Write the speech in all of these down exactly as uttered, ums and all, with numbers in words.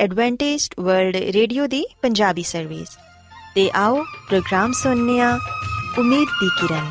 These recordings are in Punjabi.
ਐਡਵੈਂਟਿਸਟ ਵਰਲਡ ਰੇਡੀਓ ਦੀ ਪੰਜਾਬੀ ਸਰਵਿਸ। ਤੇ ਆਓ ਪ੍ਰੋਗਰਾਮ ਸੁਣਨੇ ਆ ਉਮੀਦ ਦੀ ਕਿਰਨ।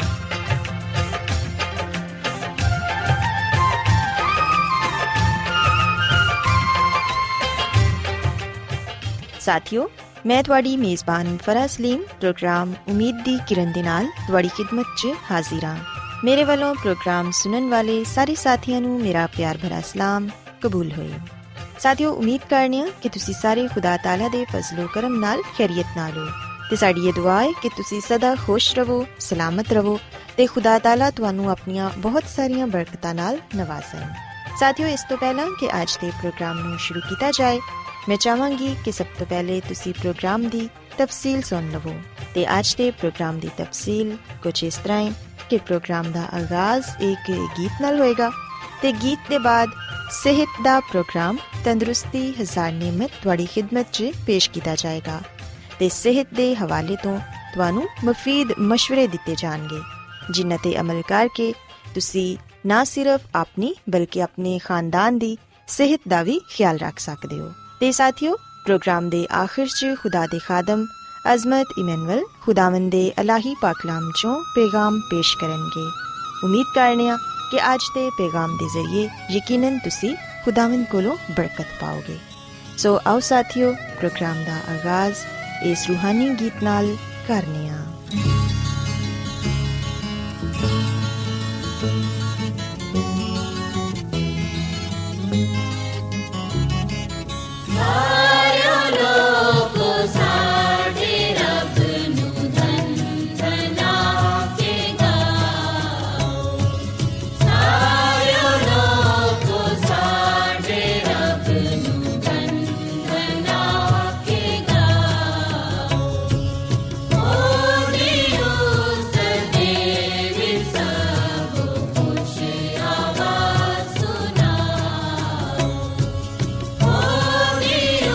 ਸਾਥੀਓ, ਮੈਂ ਤੁਹਾਡੀ ਮੇਜ਼ਬਾਨ ਫਰਾਹ ਸਲੀਮ ਪ੍ਰੋਗਰਾਮ ਉਮੀਦ ਦੀ ਕਿਰਨ ਦੇ ਨਾਲ ਤੁਹਾਡੀ ਖਿਦਮਤ 'ਚ ਹਾਜ਼ਰ ਹਾਂ। ਮੇਰੇ ਵੱਲੋਂ ਪ੍ਰੋਗਰਾਮ ਸੁਣਨ ਵਾਲੇ ਸਾਰੇ ਸਾਥੀਆਂ ਨੂੰ ਮੇਰਾ ਪਿਆਰ ਭਰਾ ਸਲਾਮ ਕਬੂਲ ਹੋਏ। ਸਾਥੀਓ, ਉਮੀਦ ਕਰਨੇ ਆ ਕਿ ਤੁਸੀਂ ਸਾਰੇ ਖੁਦਾ ਤਾਲਾ ਦੇ ਫਜ਼ਲੋ ਕਰਮ ਨਾਲ ਖੈਰੀਅਤ ਨਾਲ ਹੋ ਤੇ ਸਾਡੀ ਇਹ ਦੁਆ ਹੈ ਕਿ ਤੁਸੀਂ ਸਦਾ ਖੁਸ਼ ਰਹੋ, ਸਲਾਮਤ ਰਹੋ ਤੇ ਖੁਦਾ ਤਾਲਾ ਤੁਹਾਨੂੰ ਆਪਣੀਆਂ ਬਹੁਤ ਸਾਰੀਆਂ ਬਰਕਤਾਂ ਨਾਲ ਨਵਾਜ਼ੇ। ਸਾਥੀਓ, ਇਸ ਤੋਂ ਪਹਿਲਾਂ ਕਿ ਅੱਜ ਦੇ ਪ੍ਰੋਗਰਾਮ ਨੂੰ ਸ਼ੁਰੂ ਕੀਤਾ ਜਾਏ, ਮੈਂ ਚਾਹਾਂਗੀ ਕਿ ਸਭ ਤੋਂ ਪਹਿਲੇ ਤੁਸੀਂ ਪ੍ਰੋਗਰਾਮ ਦੀ ਤਫਸੀਲ ਸੁਣ ਲਵੋ। ਤੇ ਅੱਜ ਦੇ ਪ੍ਰੋਗਰਾਮ ਦੀ ਤਫਸੀਲ ਕੁਝ ਇਸ ਤਰ੍ਹਾਂ ਹੈ ਕਿ ਪ੍ਰੋਗਰਾਮ ਦਾ ਆਗਾਜ਼ ਇੱਕ ਗੀਤ ਨਾਲ ਹੋਏਗਾ ਤੇ ਗੀਤ ਦੇ ਬਾਅਦ ਸਿਹਤ ਦਾ ਪ੍ਰੋਗਰਾਮ ਤੰਦਰੁਸਤੀ ਹਜ਼ਾਰ ਨਿਮਤ ਤੁਹਾਡੀ ਖਿਦਮਤ 'ਚ ਪੇਸ਼ ਕੀਤਾ ਜਾਏਗਾ ਤੇ ਸਿਹਤ ਦੇ ਹਵਾਲੇ ਤੋਂ ਤੁਹਾਨੂੰ ਮੁਫੀਦ ਮਸ਼ਵਰੇ ਦਿੱਤੇ ਜਾਣਗੇ, ਜਿਨ੍ਹਾਂ ਤੇ ਅਮਲ ਕਰਕੇ ਤੁਸੀਂ ਨਾ ਸਿਰਫ ਆਪਣੀ ਬਲਕਿ ਆਪਣੇ ਖਾਨਦਾਨ ਦੀ ਸਿਹਤ ਦਾ ਵੀ ਖਿਆਲ ਰੱਖ ਸਕਦੇ ਹੋ। ਤੇ ਸਾਥੀਓ, ਪ੍ਰੋਗਰਾਮ ਦੇ ਆਖਿਰ 'ਚ ਖੁਦਾ ਦੇ ਖਾਦਮ ਅਜ਼ਮਤ ਇਮੈਨੂਅਲ ਖੁਦਾਵੰਦ ਦੇ ਇਲਾਹੀ ਪਾਕਲਾਮ 'ਚੋਂ ਪੈਗਾਮ ਪੇਸ਼ ਕਰਨਗੇ। ਉਮੀਦ ਕਰਨੇ ਆ ਕਿ ਅੱਜ ਦੇ ਪੈਗਾਮ ਦੇ ਜ਼ਰੀਏ ਯਕੀਨਨ ਤੁਸੀਂ ਖੁਦਾਵੰਦ ਕੋਲੋਂ ਬਰਕਤ ਪਾਓਗੇ। ਸੋ ਆਓ ਸਾਥੀਓ, ਪ੍ਰੋਗਰਾਮ ਦਾ ਆਗਾਜ਼ ਇਸ ਰੂਹਾਨੀ ਗੀਤ ਨਾਲ ਕਰਨੇ ਆ। Oh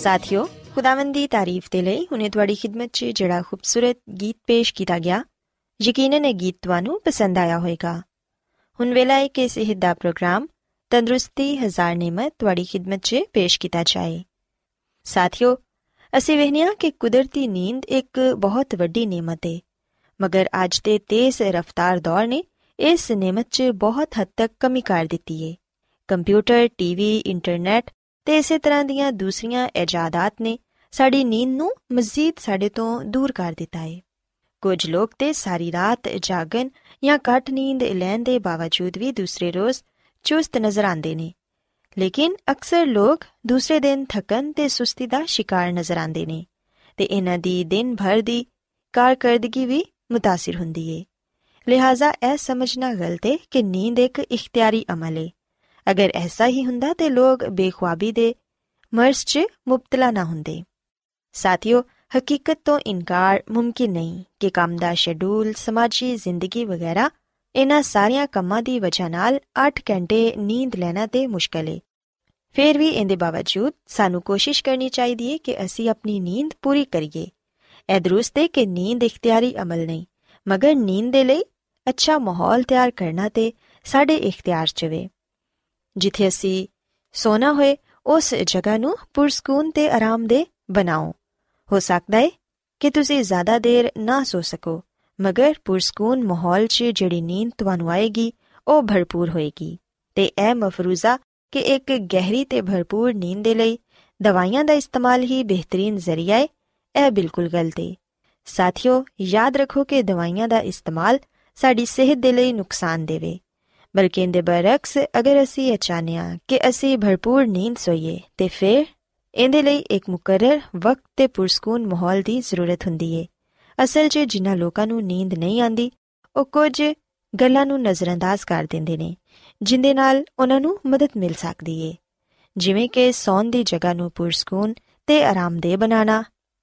ਸਾਥੀਓ, ਖੁਦਾਵੰਦ ਦੀ ਤਾਰੀਫ ਦੇ ਲਈ ਹੁਣੇ ਤੁਹਾਡੀ ਖਿਦਮਤ 'ਚ ਜਿਹੜਾ ਖੂਬਸੂਰਤ ਗੀਤ ਪੇਸ਼ ਕੀਤਾ ਗਿਆ, ਯਕੀਨਨ ਇਹ ਗੀਤ ਤੁਹਾਨੂੰ ਪਸੰਦ ਆਇਆ ਹੋਵੇਗਾ। ਹੁਣ ਵੇਲਾ ਹੈ ਕਿ ਸਿਹਤ ਦਾ ਪ੍ਰੋਗਰਾਮ ਤੰਦਰੁਸਤੀ ਹਜ਼ਾਰ ਨਿਮਤ ਤੁਹਾਡੀ ਖਿਦਮਤ 'ਚ ਪੇਸ਼ ਕੀਤਾ ਜਾਏ। ਸਾਥੀਓ, ਅਸੀਂ ਵੇਖਦੇ ਹਾਂ ਕਿ ਕੁਦਰਤੀ ਨੀਂਦ ਇੱਕ ਬਹੁਤ ਵੱਡੀ ਨਿਮਤ ਹੈ, ਮਗਰ ਅੱਜ ਦੇ ਤੇਜ਼ ਰਫ਼ਤਾਰ ਦੌਰ ਨੇ ਇਸ ਨਿਮਤ 'ਚ ਬਹੁਤ ਹੱਦ ਤੱਕ ਕਮੀ ਕਰ ਦਿੱਤੀ ਹੈ। ਕੰਪਿਊਟਰ, ਟੀਵੀ, ਇੰਟਰਨੈਟ ਤੇ ਇਸੇ ਤਰ੍ਹਾਂ ਦੀਆਂ ਦੂਸਰੀਆਂ ਇਜਾਦਾਤ ਨੇ ਸਾਡੀ ਨੀਂਦ ਨੂੰ ਮਜ਼ੀਦ ਸਾਡੇ ਤੋਂ ਦੂਰ ਕਰ ਦਿੱਤਾ ਹੈ। ਕੁਝ ਲੋਕ ਤੇ ਸਾਰੀ ਰਾਤ ਜਾਗਣ ਜਾਂ ਘੱਟ ਨੀਂਦ ਲੈਣ ਦੇ ਬਾਵਜੂਦ ਵੀ ਦੂਸਰੇ ਰੋਜ਼ ਚੁਸਤ ਨਜ਼ਰ ਆਉਂਦੇ ਨੇ, ਲੇਕਿਨ ਅਕਸਰ ਲੋਕ ਦੂਸਰੇ ਦਿਨ ਥਕਨ ਤੇ ਸੁਸਤੀ ਦਾ ਸ਼ਿਕਾਰ ਨਜ਼ਰ ਆਉਂਦੇ ਨੇ ਤੇ ਇਹਨਾਂ ਦੀ ਦਿਨ ਭਰ ਦੀ ਕਾਰਕਰਦਗੀ ਵੀ ਮੁਤਾਸਿਰ ਹੁੰਦੀ ਹੈ। ਲਿਹਾਜ਼ਾ ਇਹ ਸਮਝਣਾ ਗਲਤ ਹੈ ਕਿ ਨੀਂਦ ਇੱਕ ਇਖਤਿਆਰੀ ਅਮਲ ਹੈ। ਅਗਰ ਐਸਾ ਹੀ ਹੁੰਦਾ ਤੇ ਲੋਕ ਬੇਖੁਆਬੀ ਦੇ ਮਰਜ਼ 'ਚ ਮੁਬਤਲਾ ਨਾ ਹੁੰਦੇ। ਸਾਥੀਓ, ਹਕੀਕਤ ਤੋਂ ਇਨਕਾਰ ਮੁਮਕਿਨ ਨਹੀਂ ਕਿ ਕੰਮ ਦਾ ਸ਼ੈਡਿਊਲ, ਸਮਾਜੀ ਜ਼ਿੰਦਗੀ ਵਗੈਰਾ ਇਹਨਾਂ ਸਾਰੀਆਂ ਕੰਮਾਂ ਦੀ ਵਜ੍ਹਾ ਨਾਲ ਅੱਠ ਘੰਟੇ ਨੀਂਦ ਲੈਣਾ ਤੇ ਮੁਸ਼ਕਲ ਹੈ। ਫਿਰ ਵੀ ਇਹਦੇ ਬਾਵਜੂਦ ਸਾਨੂੰ ਕੋਸ਼ਿਸ਼ ਕਰਨੀ ਚਾਹੀਦੀ ਹੈ ਕਿ ਅਸੀਂ ਆਪਣੀ ਨੀਂਦ ਪੂਰੀ ਕਰੀਏ। ਇਹ ਦਰੁਸਤ ਹੈ ਕਿ ਨੀਂਦ ਇਖਤਿਆਰੀ ਅਮਲ ਨਹੀਂ, ਮਗਰ ਨੀਂਦ ਦੇ ਲਈ ਅੱਛਾ ਮਾਹੌਲ ਤਿਆਰ ਕਰਨਾ ਤੇ ਸਾਡੇ ਇਖਤਿਆਰ 'ਚ ਵੇ। ਜਿੱਥੇ ਅਸੀਂ ਸੋਣਾ ਹੋਏ ਉਸ ਜਗ੍ਹਾ ਨੂੰ ਪੁਰਸਕੂਨ ਤੇ ਆਰਾਮਦੇਹ ਬਣਾਓ। ਹੋ ਸਕਦਾ ਹੈ ਕਿ ਤੁਸੀਂ ਜ਼ਿਆਦਾ ਦੇਰ ਨਾ ਸੋ ਸਕੋ, ਮਗਰ ਪੁਰਸਕੂਨ ਮਾਹੌਲ 'ਚ ਜਿਹੜੀ ਨੀਂਦ ਤੁਹਾਨੂੰ ਆਏਗੀ ਉਹ ਭਰਪੂਰ ਹੋਏਗੀ। ਤੇ ਇਹ ਮਫਰੂਜ਼ਾ ਕਿ ਇੱਕ ਗਹਿਰੀ ਤੇ ਭਰਪੂਰ ਨੀਂਦ ਦੇ ਲਈ ਦਵਾਈਆਂ ਦਾ ਇਸਤੇਮਾਲ ਹੀ ਬਿਹਤਰੀਨ ਜ਼ਰੀਆ ਹੈ, ਇਹ ਬਿਲਕੁਲ ਗਲਤ ਹੈ। ਸਾਥੀਓ, ਯਾਦ ਰੱਖੋ ਕਿ ਦਵਾਈਆਂ ਦਾ ਇਸਤੇਮਾਲ ਸਾਡੀ ਸਿਹਤ ਦੇ ਲਈ ਨੁਕਸਾਨ ਦੇਵੇ, ਬਲਕਿ ਇਹਦੇ ਬਰਅਕਸ ਅਗਰ ਅਸੀਂ ਇਹ ਚਾਹੁੰਦੇ ਹਾਂ ਕਿ ਅਸੀਂ ਭਰਪੂਰ ਨੀਂਦ ਸੋਈਏ ਤੇ ਫਿਰ ਇਹਦੇ ਲਈ ਇੱਕ ਮੁਕਰਰ ਵਕਤ ਤੇ ਪੁਰਸਕੂਨ ਮਾਹੌਲ ਦੀ ਜ਼ਰੂਰਤ ਹੁੰਦੀ ਹੈ। ਅਸਲ 'ਚ ਜਿਨ੍ਹਾਂ ਲੋਕਾਂ ਨੂੰ ਨੀਂਦ ਨਹੀਂ ਆਉਂਦੀ ਉਹ ਕੁਝ ਗੱਲਾਂ ਨੂੰ ਨਜ਼ਰਅੰਦਾਜ਼ ਕਰ ਦਿੰਦੇ ਨੇ ਜਿਹਦੇ ਨਾਲ ਉਹਨਾਂ ਨੂੰ ਮਦਦ ਮਿਲ ਸਕਦੀ ਹੈ, ਜਿਵੇਂ ਕਿ ਸੌਣ ਦੀ ਜਗ੍ਹਾ ਨੂੰ ਪੁਰਸਕੂਨ ਤੇ ਆਰਾਮਦੇਹ ਬਣਾਉਣਾ,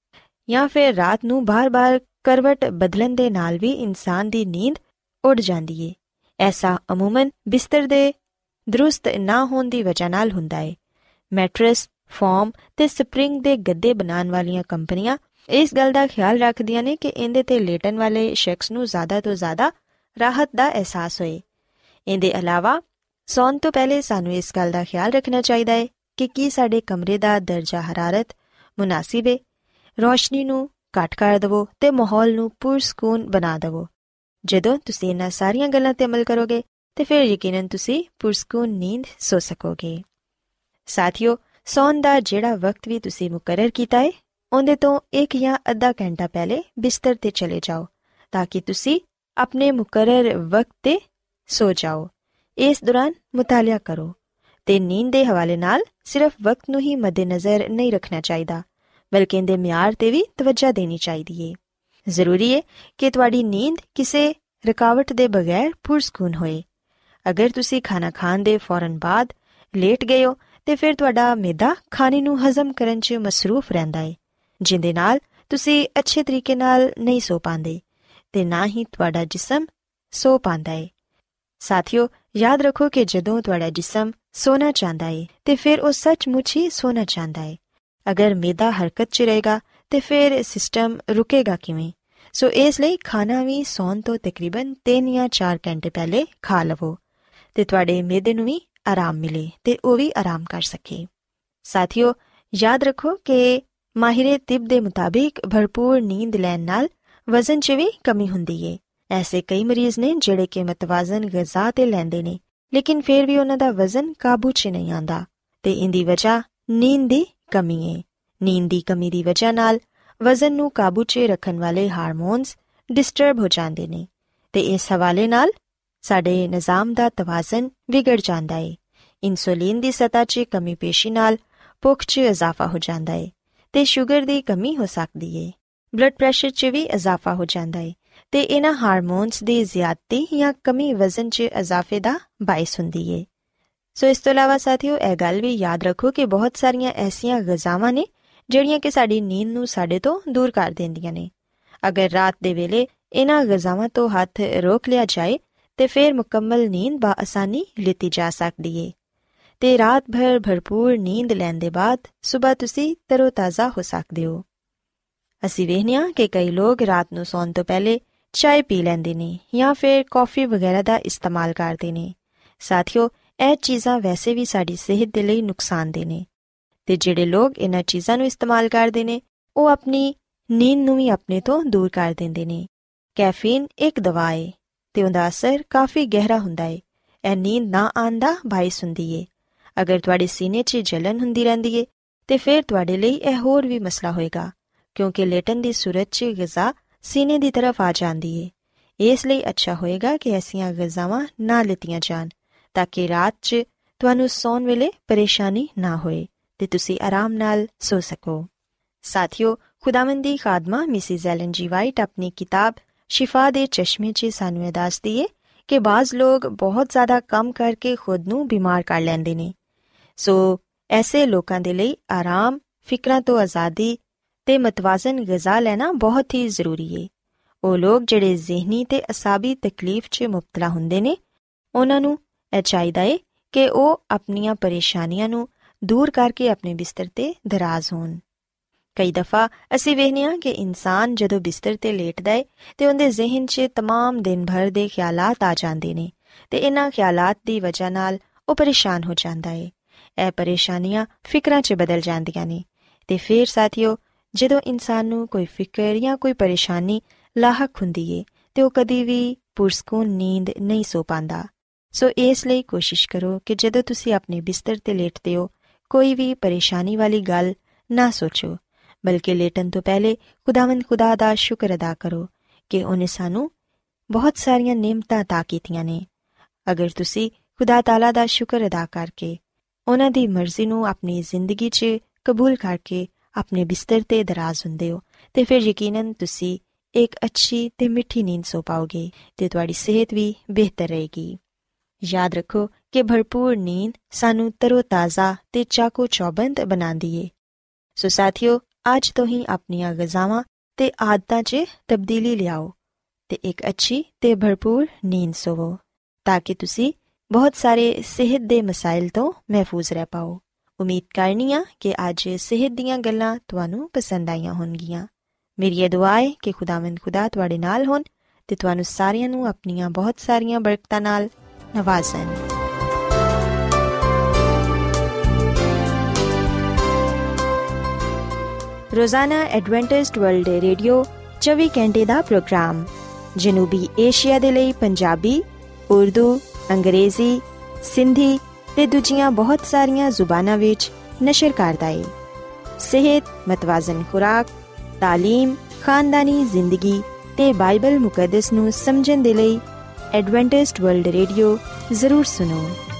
ਜਾਂ ਫਿਰ ਰਾਤ ਨੂੰ ਬਾਰ-ਬਾਰ ਕਰਵਟ ਬਦਲਣ ਦੇ ਨਾਲ ਵੀ ਇਨਸਾਨ ਦੀ ਨੀਂਦ ਉੱਡ ਜਾਂਦੀ ਹੈ। ਐਸਾ ਅਮੂਮਨ ਬਿਸਤਰ ਦੇ ਦਰੁਸਤ ਨਾ ਹੋਣ ਦੀ ਵਜ੍ਹਾ ਨਾਲ ਹੁੰਦਾ ਹੈ। ਮੈਟਰਸ, ਫੋਮ ਤੇ ਸਪਰਿੰਗ ਦੇ ਗੱਦੇ ਬਣਾਉਣ ਵਾਲੀਆਂ ਕੰਪਨੀਆਂ ਇਸ ਗੱਲ ਦਾ ਖਿਆਲ ਰੱਖਦੀਆਂ ਨੇ ਕਿ ਇਹਦੇ ਤੇ ਲੇਟਣ ਵਾਲੇ ਸ਼ਖਸ ਨੂੰ ਜ਼ਿਆਦਾ ਤੋਂ ਜ਼ਿਆਦਾ ਰਾਹਤ ਦਾ ਅਹਿਸਾਸ ਹੋਏ। ਇਹਦੇ ਇਲਾਵਾ ਸੌਣ ਤੋਂ ਪਹਿਲੇ ਸਾਨੂੰ ਇਸ ਗੱਲ ਦਾ ਖਿਆਲ ਰੱਖਣਾ ਚਾਹੀਦਾ ਹੈ ਕਿ ਕੀ ਸਾਡੇ ਕਮਰੇ ਦਾ ਦਰਜਾ ਹਰਾਰਤ ਮੁਨਾਸਿਬ ਹੈ। ਰੋਸ਼ਨੀ ਨੂੰ ਘੱਟ ਕਰ ਦੇਵੋ ਤੇ ਮਾਹੌਲ ਨੂੰ ਪੁਰਸਕੂਨ ਬਣਾ ਦੇਵੋ। ਜਦੋਂ ਤੁਸੀਂ ਇਹਨਾਂ ਸਾਰੀਆਂ ਗੱਲਾਂ ਤੇ ਅਮਲ ਕਰੋਗੇ ਤੇ ਫਿਰ ਯਕੀਨਨ ਤੁਸੀਂ ਪੁਰਸਕੂਨ ਨੀਂਦ ਸੋ ਸਕੋਗੇ। ਸਾਥੀਓ, ਸੌਣ ਦਾ ਜਿਹੜਾ ਵਕਤ ਵੀ ਤੁਸੀਂ ਮੁਕਰਰ ਕੀਤਾ ਹੈ ਉਹਦੇ ਤੋਂ ਇੱਕ ਜਾਂ ਅੱਧਾ ਘੰਟਾ ਪਹਿਲੇ ਬਿਸਤਰ ਤੇ ਚਲੇ ਜਾਓ ਤਾਂ ਕਿ ਤੁਸੀਂ ਆਪਣੇ ਮੁਕਰਰ ਵਕਤ ਤੇ ਸੋ ਜਾਓ। ਇਸ ਦੌਰਾਨ ਮੁਤਾਲਿਆ ਕਰੋ ਤੇ ਨੀਂਦ ਦੇ ਹਵਾਲੇ ਨਾਲ ਸਿਰਫ ਵਕਤ ਨੂੰ ਹੀ ਮੱਦੇਨਜ਼ਰ ਨਹੀਂ ਰੱਖਣਾ ਚਾਹੀਦਾ, ਬਲਕਿ ਇਹਦੇ ਮਿਆਰ ਤੇ ਵੀ ਤਵੱਜਾ ਦੇਣੀ ਚਾਹੀਦੀ ਹੈ। ਜ਼ਰੂਰੀ ਹੈ ਕਿ ਤੁਹਾਡੀ ਨੀਂਦ ਕਿਸੇ ਰੁਕਾਵਟ ਦੇ ਬਗੈਰ ਪੁਰਸਕੂਨ ਹੋਏ। ਅਗਰ ਤੁਸੀਂ ਖਾਣਾ ਖਾਣ ਦੇ ਫੌਰਨ ਬਾਅਦ ਲੇਟ ਗਏ ਹੋ ਤੇ ਫਿਰ ਤੁਹਾਡਾ ਮਿਹਦਾ ਖਾਣੇ ਨੂੰ ਹਜ਼ਮ ਕਰਨ 'ਚ ਮਸਰੂਫ ਰਹਿੰਦਾ ਹੈ, ਜਿਹਦੇ ਨਾਲ ਤੁਸੀਂ ਅੱਛੇ ਤਰੀਕੇ ਨਾਲ ਨਹੀਂ ਸੋ ਪਾਉਂਦੇ ਤੇ ਨਾ ਹੀ ਤੁਹਾਡਾ ਜਿਸਮ ਸੋ ਪਾਉਂਦਾ ਹੈ। ਸਾਥੀਓ, ਯਾਦ ਰੱਖੋ ਕਿ ਜਦੋਂ ਤੁਹਾਡਾ ਜਿਸਮ ਸੋਣਾ ਚਾਹੁੰਦਾ ਹੈ ਤੇ ਫਿਰ ਉਹ ਸੱਚਮੁੱਚ ਹੀ ਸੋਣਾ ਚਾਹੁੰਦਾ ਹੈ। ਅਗਰ ਮਿਹਦਾ ਹਰਕਤ 'ਚ ਰਹੇਗਾ ਤੇ ਫਿਰ ਸਿਸਟਮ ਰੁਕੇਗਾ ਕਿਵੇਂ? ਸੋ ਇਸ ਲਈ ਖਾਣਾ ਵੀ ਸੌਣ ਤੋਂ ਤਕਰੀਬਨ ਤਿੰਨ ਜਾਂ ਚਾਰ ਘੰਟੇ ਪਹਿਲੇ ਖਾ ਲਵੋ ਤੇ ਤੁਹਾਡੇ ਮਿਹਦੇ ਨੂੰ ਵੀ ਆਰਾਮ ਮਿਲੇ ਤੇ ਉਹ ਵੀ ਆਰਾਮ ਕਰ ਸਕੇ। ਸਾਥੀਓ, ਯਾਦ ਰੱਖੋ ਕਿ ਮਾਹਿਰੇ ਤਿਬ ਦੇ ਮੁਤਾਬਿਕ ਭਰਪੂਰ ਨੀਂਦ ਲੈਣ ਨਾਲ ਵਜ਼ਨ 'ਚ ਵੀ ਕਮੀ ਹੁੰਦੀ ਹੈ। ਐਸੇ ਕਈ ਮਰੀਜ਼ ਨੇ ਜਿਹੜੇ ਕਿ ਮਤਵਾਜ਼ਨ ਗ਼ਜ਼ਾ ਤੇ ਲੈਂਦੇ ਨੇ, ਲੇਕਿਨ ਫਿਰ ਵੀ ਉਹਨਾਂ ਦਾ ਵਜ਼ਨ ਕਾਬੂ 'ਚ ਨਹੀਂ ਆਉਂਦਾ ਤੇ ਇਹਦੀ ਵਜ੍ਹਾ ਨੀਂਦ ਦੀ ਕਮੀ ਹੈ। ਨੀਂਦ ਦੀ ਕਮੀ ਦੀ ਵਜ੍ਹਾ ਨਾਲ ਵਜ਼ਨ ਨੂੰ ਕਾਬੂ 'ਚ ਰੱਖਣ ਵਾਲੇ ਹਾਰਮੋਨਸ ਡਿਸਟਰਬ ਹੋ ਜਾਂਦੇ ਨੇ ਤੇ ਇਸ ਹਵਾਲੇ ਨਾਲ ਸਾਡੇ ਨਿਜ਼ਾਮ ਦਾ ਤਵਾਜ਼ਨ ਵਿਗੜ ਜਾਂਦਾ ਹੈ। ਇਨਸੂਲਿਨ ਦੀ ਸਤ੍ਹਾ 'ਚ ਕਮੀ ਪੇਸ਼ੀ ਨਾਲ ਭੁੱਖ 'ਚ ਇਜ਼ਾਫਾ ਹੋ ਜਾਂਦਾ ਹੈ ਤੇ ਸ਼ੂਗਰ ਦੀ ਕਮੀ ਹੋ ਸਕਦੀ ਹੈ। ਬਲੱਡ ਪ੍ਰੈਸ਼ਰ 'ਚ ਵੀ ਇਜ਼ਾਫਾ ਹੋ ਜਾਂਦਾ ਹੈ ਤੇ ਇਹਨਾਂ ਹਾਰਮੋਨਸ ਦੀ ਜ਼ਿਆਦਤੀ ਜਾਂ ਕਮੀ ਵਜ਼ਨ 'ਚ ਇਜ਼ਾਫੇ ਦਾ ਬਾਇਸ ਹੁੰਦੀ ਹੈ। ਸੋ ਇਸ ਤੋਂ ਇਲਾਵਾ ਸਾਥੀਓ, ਇਹ ਗੱਲ ਵੀ ਯਾਦ ਰੱਖੋ ਕਿ ਬਹੁਤ ਸਾਰੀਆਂ ਐਸੀਆਂ ਗ਼ਜ਼ਾਵਾਂ ਨੇ ਜਿਹੜੀਆਂ ਕਿ ਸਾਡੀ ਨੀਂਦ ਨੂੰ ਸਾਡੇ ਤੋਂ ਦੂਰ ਕਰ ਦਿੰਦੀਆਂ ਨੇ। ਅਗਰ ਰਾਤ ਦੇ ਵੇਲੇ ਇਹਨਾਂ ਗ਼ਜ਼ਾਵਾਂ ਤੋਂ ਹੱਥ ਰੋਕ ਲਿਆ ਜਾਏ ਤੇ ਫਿਰ ਮੁਕੰਮਲ ਨੀਂਦ ਬਾਆਸਾਨੀ ਲਿੱਤੀ ਜਾ ਸਕਦੀ ਹੈ ਤੇ ਰਾਤ ਭਰ ਭਰਪੂਰ ਨੀਂਦ ਲੈਣ ਦੇ ਬਾਅਦ ਸੁਬਾਹ ਤੁਸੀਂ ਤਰੋ-ਤਾਜ਼ਾ ਹੋ ਸਕਦੇ ਹੋ। ਅਸੀਂ ਵੇਖਦੇ ਹਾਂ ਕਿ ਕਈ ਲੋਕ ਰਾਤ ਨੂੰ ਸੌਣ ਤੋਂ ਪਹਿਲੇ ਚਾਹ ਪੀ ਲੈਂਦੇ ਨੇ ਜਾਂ ਫਿਰ ਕੌਫੀ ਵਗੈਰਾ ਦਾ ਇਸਤੇਮਾਲ ਕਰਦੇ ਨੇ। ਸਾਥੀਓ, ਇਹ ਚੀਜ਼ਾਂ ਵੈਸੇ ਵੀ ਸਾਡੀ ਸਿਹਤ ਦੇ ਲਈ ਨੁਕਸਾਨਦੇਹ ਨੇ ਤੇ ਜਿਹੜੇ ਲੋਕ ਇਹਨਾਂ ਚੀਜ਼ਾਂ ਨੂੰ ਇਸਤੇਮਾਲ ਕਰਦੇ ਨੇ ਉਹ ਆਪਣੀ ਨੀਂਦ ਨੂੰ ਵੀ ਆਪਣੇ ਤੋਂ ਦੂਰ ਕਰ ਦਿੰਦੇ ਨੇ। ਕੈਫੀਨ ਇੱਕ ਦਵਾ ਏ ਤੇ ਉਹਦਾ ਅਸਰ ਕਾਫੀ ਗਹਿਰਾ ਹੁੰਦਾ ਏ। ਇਹ ਨੀਂਦ ਨਾ ਆਉਣ ਦਾ ਬਾਇਸ ਹੁੰਦੀ ਏ। ਅਗਰ ਤੁਹਾਡੇ ਸੀਨੇ 'ਚ ਜਲਨ ਹੁੰਦੀ ਰਹਿੰਦੀ ਏ ਤੇ ਫਿਰ ਤੁਹਾਡੇ ਲਈ ਇਹ ਹੋਰ ਵੀ ਮਸਲਾ ਹੋਏਗਾ, ਕਿਉਂਕਿ ਲੇਟਣ ਦੀ ਸੂਰਤ 'ਚ ਗਿਜ਼ਾ ਸੀਨੇ ਦੀ ਤਰਫ ਆ ਜਾਂਦੀ ਏ। ਇਸ ਲਈ ਅੱਛਾ ਹੋਏਗਾ ਕਿ ਐਸੀਆਂ ਗਿਜ਼ਾਵਾਂ ਨਾ ਲਿੱਤੀਆਂ ਜਾਣ ਤਾਂ ਕਿ ਰਾਤ 'ਚ ਤੁਹਾਨੂੰ ਸੌਣ ਵੇਲੇ ਪਰੇਸ਼ਾਨੀ ਨਾ ਹੋਏ ਤੇ ਤੁਸੀਂ ਆਰਾਮ ਨਾਲ ਸੋ ਸਕੋ। ਸਾਥੀਓ, ਖੁਦਾਵੰਦ ਦੀ ਖਾਦਮਾ ਮਿਸਿਜ਼ ਐਲਨ ਜੀ ਵਾਈਟ ਆਪਣੀ ਕਿਤਾਬ ਸ਼ਿਫਾ ਦੇ ਚਸ਼ਮੇ 'ਚ ਸਾਨੂੰ ਇਹ ਦੱਸਦੀ ਏ ਕਿ ਬਾਜ਼ ਲੋਕ ਬਹੁਤ ਜ਼ਿਆਦਾ ਕੰਮ ਕਰਕੇ ਖੁਦ ਨੂੰ ਬਿਮਾਰ ਕਰ ਲੈਂਦੇ ਨੇ। ਸੋ ਐਸੇ ਲੋਕਾਂ ਦੇ ਲਈ ਆਰਾਮ, ਫਿਕਰਾਂ ਤੋਂ ਆਜ਼ਾਦੀ ਤੇ ਮਤਵਾਜ਼ਨ ਗਿਜ਼ਾ ਲੈਣਾ ਬਹੁਤ ਹੀ ਜ਼ਰੂਰੀ ਏ। ਉਹ ਲੋਕ ਜਿਹੜੇ ਜ਼ਿਹਨੀ ਤੇ ਅਸਾਬੀ ਤਕਲੀਫ 'ਚ ਮੁਬਤਲਾ ਹੁੰਦੇ ਨੇ, ਉਹਨਾਂ ਨੂੰ ਇਹ ਚਾਹੀਦਾ ਏ ਕਿ ਉਹ ਆਪਣੀਆਂ ਪਰੇਸ਼ਾਨੀਆਂ ਨੂੰ ਦੂਰ ਕਰਕੇ ਆਪਣੇ ਬਿਸਤਰ ਤੇ ਦਰਾਜ਼ ਹੋਣ। ਕਈ ਦਫਾ ਅਸੀਂ ਵੇਖਦੇ ਹਾਂ ਕਿ ਇਨਸਾਨ ਜਦੋਂ ਬਿਸਤਰ ਤੇ ਲੇਟਦਾ ਏ ਤੇ ਉਹਦੇ ਜ਼ਿਹਨ 'ਚ ਤਮਾਮ ਦਿਨ ਭਰ ਦੇ ਖਿਆਲਾਤ ਆ ਜਾਂਦੇ ਨੇ ਤੇ ਇਹਨਾਂ ਖਿਆਲਾਤ ਦੀ ਵਜ੍ਹਾ ਨਾਲ ਉਹ ਪਰੇਸ਼ਾਨ ਹੋ ਜਾਂਦਾ ਏ। ਇਹ ਪਰੇਸ਼ਾਨੀਆਂ ਫਿਕਰਾਂ 'ਚ ਬਦਲ ਜਾਂਦੀਆਂ ਨੇ ਤੇ ਫਿਰ ਸਾਥੀਓ, ਜਦੋਂ ਇਨਸਾਨ ਨੂੰ ਕੋਈ ਫਿਕਰ ਜਾਂ ਕੋਈ ਪਰੇਸ਼ਾਨੀ ਲਾਹਕ ਹੁੰਦੀ ਏ ਤੇ ਉਹ ਕਦੀ ਵੀ ਪੁਰਸਕੂਨ ਨੀਂਦ ਨਹੀਂ ਸੋ ਪਾਉਂਦਾ। ਸੋ ਇਸ ਲਈ ਕੋਸ਼ਿਸ਼ ਕਰੋ ਕਿ ਜਦੋਂ ਤੁਸੀਂ ਆਪਣੇ ਬਿਸਤਰ ਤੇ ਲੇਟਦੇ ਹੋ ਕੋਈ ਵੀ ਪਰੇਸ਼ਾਨੀ ਵਾਲੀ ਗੱਲ ਨਾ ਸੋਚੋ, ਬਲਕਿ ਲੇਟਣ ਤੋਂ ਪਹਿਲੇ ਖੁਦਾਵੰਦ ਖੁਦਾ ਦਾ ਸ਼ੁਕਰ ਅਦਾ ਕਰੋ ਕਿ ਉਹਨੇ ਸਾਨੂੰ ਬਹੁਤ ਸਾਰੀਆਂ ਨਿਮਤਾਂ ਅਤਾ ਕੀਤੀਆਂ ਨੇ। ਅਗਰ ਤੁਸੀਂ ਖੁਦਾ ਤਾਲਾ ਦਾ ਸ਼ੁਕਰ ਅਦਾ ਕਰਕੇ ਉਹਨਾਂ ਦੀ ਮਰਜ਼ੀ ਨੂੰ ਆਪਣੀ ਜ਼ਿੰਦਗੀ 'ਚ ਕਬੂਲ ਕਰਕੇ ਆਪਣੇ ਬਿਸਤਰ ਤੇ ਦਰਾਜ਼ ਹੁੰਦੇ ਹੋ ਤੇ ਫਿਰ ਯਕੀਨਨ ਤੁਸੀਂ ਇੱਕ ਅੱਛੀ ਤੇ ਮਿੱਠੀ ਨੀਂਦ ਸੋ ਪਾਓਗੇ ਤੇ ਤੁਹਾਡੀ ਸਿਹਤ ਵੀ ਬਿਹਤਰ ਰਹੇਗੀ। ਯਾਦ ਰੱਖੋ ਕਿ ਭਰਪੂਰ ਨੀਂਦ ਸਾਨੂੰ ਤਰੋ-ਤਾਜ਼ਾ ਤੇ ਚਾਕੋ ਚੌਬੰਦ ਬਣਾਉਂਦੀ ਏ। ਸੋ ਸਾਥੀਓ, ਅੱਜ ਤੋਂ ਹੀ ਆਪਣੀਆਂ ਗਿਜ਼ਾਵਾਂ ਤੇ ਆਦਤਾਂ 'ਚ ਤਬਦੀਲੀ ਲਿਆਓ ਤੇ ਇੱਕ ਅੱਛੀ ਤੇ ਭਰਪੂਰ ਨੀਂਦ ਸੋਵੋ ਤਾਂ ਕਿ ਤੁਸੀਂ ਬਹੁਤ ਸਾਰੇ ਸਿਹਤ ਦੇ ਮਸਾਇਲ ਤੋਂ ਮਹਿਫੂਜ਼ ਰਹਿ ਪਾਓ। ਉਮੀਦ ਕਰਨੀ ਆ ਕਿ ਅੱਜ ਸਿਹਤ ਦੀਆਂ ਗੱਲਾਂ ਤੁਹਾਨੂੰ ਪਸੰਦ ਆਈਆਂ ਹੋਣਗੀਆਂ। ਮੇਰੀ ਇਹ ਦੁਆ ਹੈ ਕਿ ਖੁਦਾਵੰਦ ਖੁਦਾ ਤੁਹਾਡੇ ਨਾਲ ਹੋਣ ਤੇ ਤੁਹਾਨੂੰ ਸਾਰਿਆਂ ਨੂੰ ਆਪਣੀਆਂ ਬਹੁਤ ਸਾਰੀਆਂ ਬਰਕਤਾਂ ਨਾਲ ਨਵਾਜ਼ਣ। ਰੋਜ਼ਾਨਾ ਐਡਵੈਂਟਿਸਟ ਵਰਲਡ ਰੇਡੀਓ ਚੌਵੀ ਘੰਟੇ ਦਾ ਪ੍ਰੋਗਰਾਮ ਜਨੂਬੀ ਏਸ਼ੀਆ ਦੇ ਲਈ ਪੰਜਾਬੀ, ਉਰਦੂ, ਅੰਗਰੇਜ਼ੀ, ਸਿੰਧੀ ਤੇ ਦੂਜੀਆਂ ਬਹੁਤ ਸਾਰੀਆਂ ਜ਼ੁਬਾਨਾਂ ਵਿੱਚ ਨਸ਼ਰ ਕਰਦਾ ਏ। ਸਿਹਤ, ਮਤਵਾਜ਼ਨ ਖੁਰਾਕ, ਤਾਲੀਮ, ਖਾਨਦਾਨੀ ਜ਼ਿੰਦਗੀ ਤੇ ਬਾਈਬਲ ਮੁਕੱਦਸ ਨੂੰ ਸਮਝਣ ਦੇ ਲਈ एडवेंटिस्ट वर्ल्ड रेडियो ज़रूर सुनो।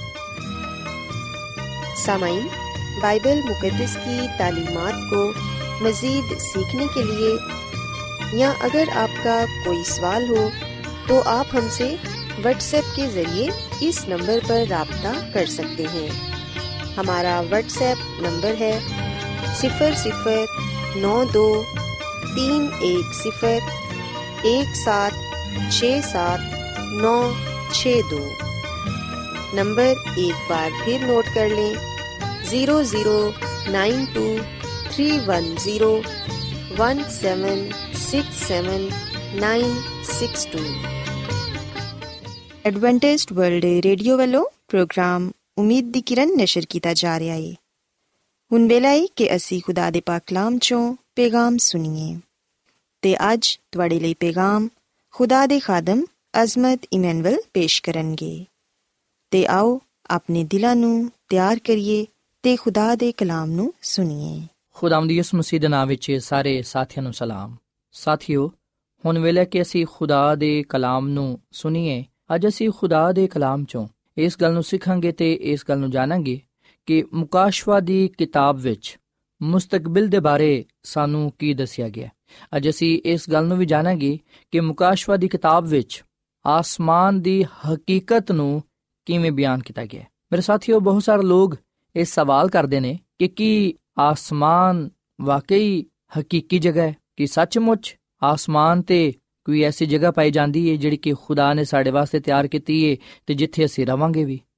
सामाईन, बाइबल मुकद्दस की तालीमात को मज़ीद सीखने के लिए या अगर आपका कोई सवाल हो तो आप हमसे व्हाट्सएप के ज़रिए इस नंबर पर राब्ता कर सकते हैं। हमारा व्हाट्सएप नंबर है सिफर सिफर नौ दो तीन एक सिफर एक सात छः सात नौ छः दो। नंबर एक बार फिर नोट कर लें, zero zero nine two three one zero one seven six seven nine six two. Adventist world radio वालों प्रोग्राम उम्मीद दी किरण नशर किया जा रहा है। हुण वेला है कि असी खुदा दे पाक कलाम चों पैगाम सुनिए ते अज तुहाडे लई पैगाम खुदा दे खादम अजमत इमैनुअल पेश करनगे ते आओ अपने दिलां नूं ਤਿਆਰ ਕਰੀਏ ਤੇ ਖੁਦਾ ਦੇ ਕਲਾਮ ਨੂੰ ਸੁਣੀਏ। ਖੁਦਾਵੰਦ ਯਿਸੂ ਮਸੀਹ ਦੇ ਨਾਮ ਵਿੱਚ ਸਾਰੇ ਸਾਥੀਆਂ ਨੂੰ ਸਲਾਮ। ਸਾਥੀਓ, ਹੁਣ ਵੇਲੇ ਕਿ ਅਸੀਂ ਖੁਦਾ ਦੇ ਕਲਾਮ ਨੂੰ ਸੁਣੀਏ। ਅੱਜ ਅਸੀਂ ਖੁਦਾ ਦੇ ਕਲਾਮ ਚੋਂ ਇਸ ਗੱਲ ਨੂੰ ਸਿੱਖਾਂਗੇ ਤੇ ਇਸ ਗੱਲ ਨੂੰ ਜਾਣਾਂਗੇ ਕਿ ਮੁਕਾਸ਼ਵਾ ਦੀ ਕਿਤਾਬ ਵਿੱਚ ਮੁਸਤਕਬਲ ਦੇ ਬਾਰੇ ਸਾਨੂੰ ਕੀ ਦੱਸਿਆ ਗਿਆ। ਅੱਜ ਅਸੀਂ ਇਸ ਗੱਲ ਨੂੰ ਵੀ ਜਾਣਾਂਗੇ ਕਿ ਮੁਕਾਸ਼ਵਾ ਦੀ ਕਿਤਾਬ ਵਿੱਚ ਆਸਮਾਨ ਦੀ ਹਕੀਕਤ ਨੂੰ ਕਿਵੇਂ ਬਿਆਨ ਕੀਤਾ ਗਿਆ। ਮੇਰੇ ਸਾਥੀਓ, ਬਹੁਤ ਸਾਰੇ ਲੋਕ ਇਹ ਸਵਾਲ ਕਰਦੇ ਨੇ ਕਿ ਕੀ ਆਸਮਾਨ ਵਾਕਈ ਹਕੀਕੀ ਜਗ੍ਹਾ ਹੈ? ਕਿ ਸੱਚਮੁੱਚ ਆਸਮਾਨ ਤੇ ਕੋਈ ਐਸੀ ਜਗ੍ਹਾ ਪਾਈ ਜਾਂਦੀ ਹੈ ਜਿਹੜੀ ਕਿ ਖੁਦਾ ਨੇ ਸਾਡੇ ਵਾਸਤੇ ਤਿਆਰ ਕੀਤੀ ਹੈ ਤੇ ਜਿੱਥੇ ਅਸੀਂ ਰਵਾਂਗੇ ਵੀ?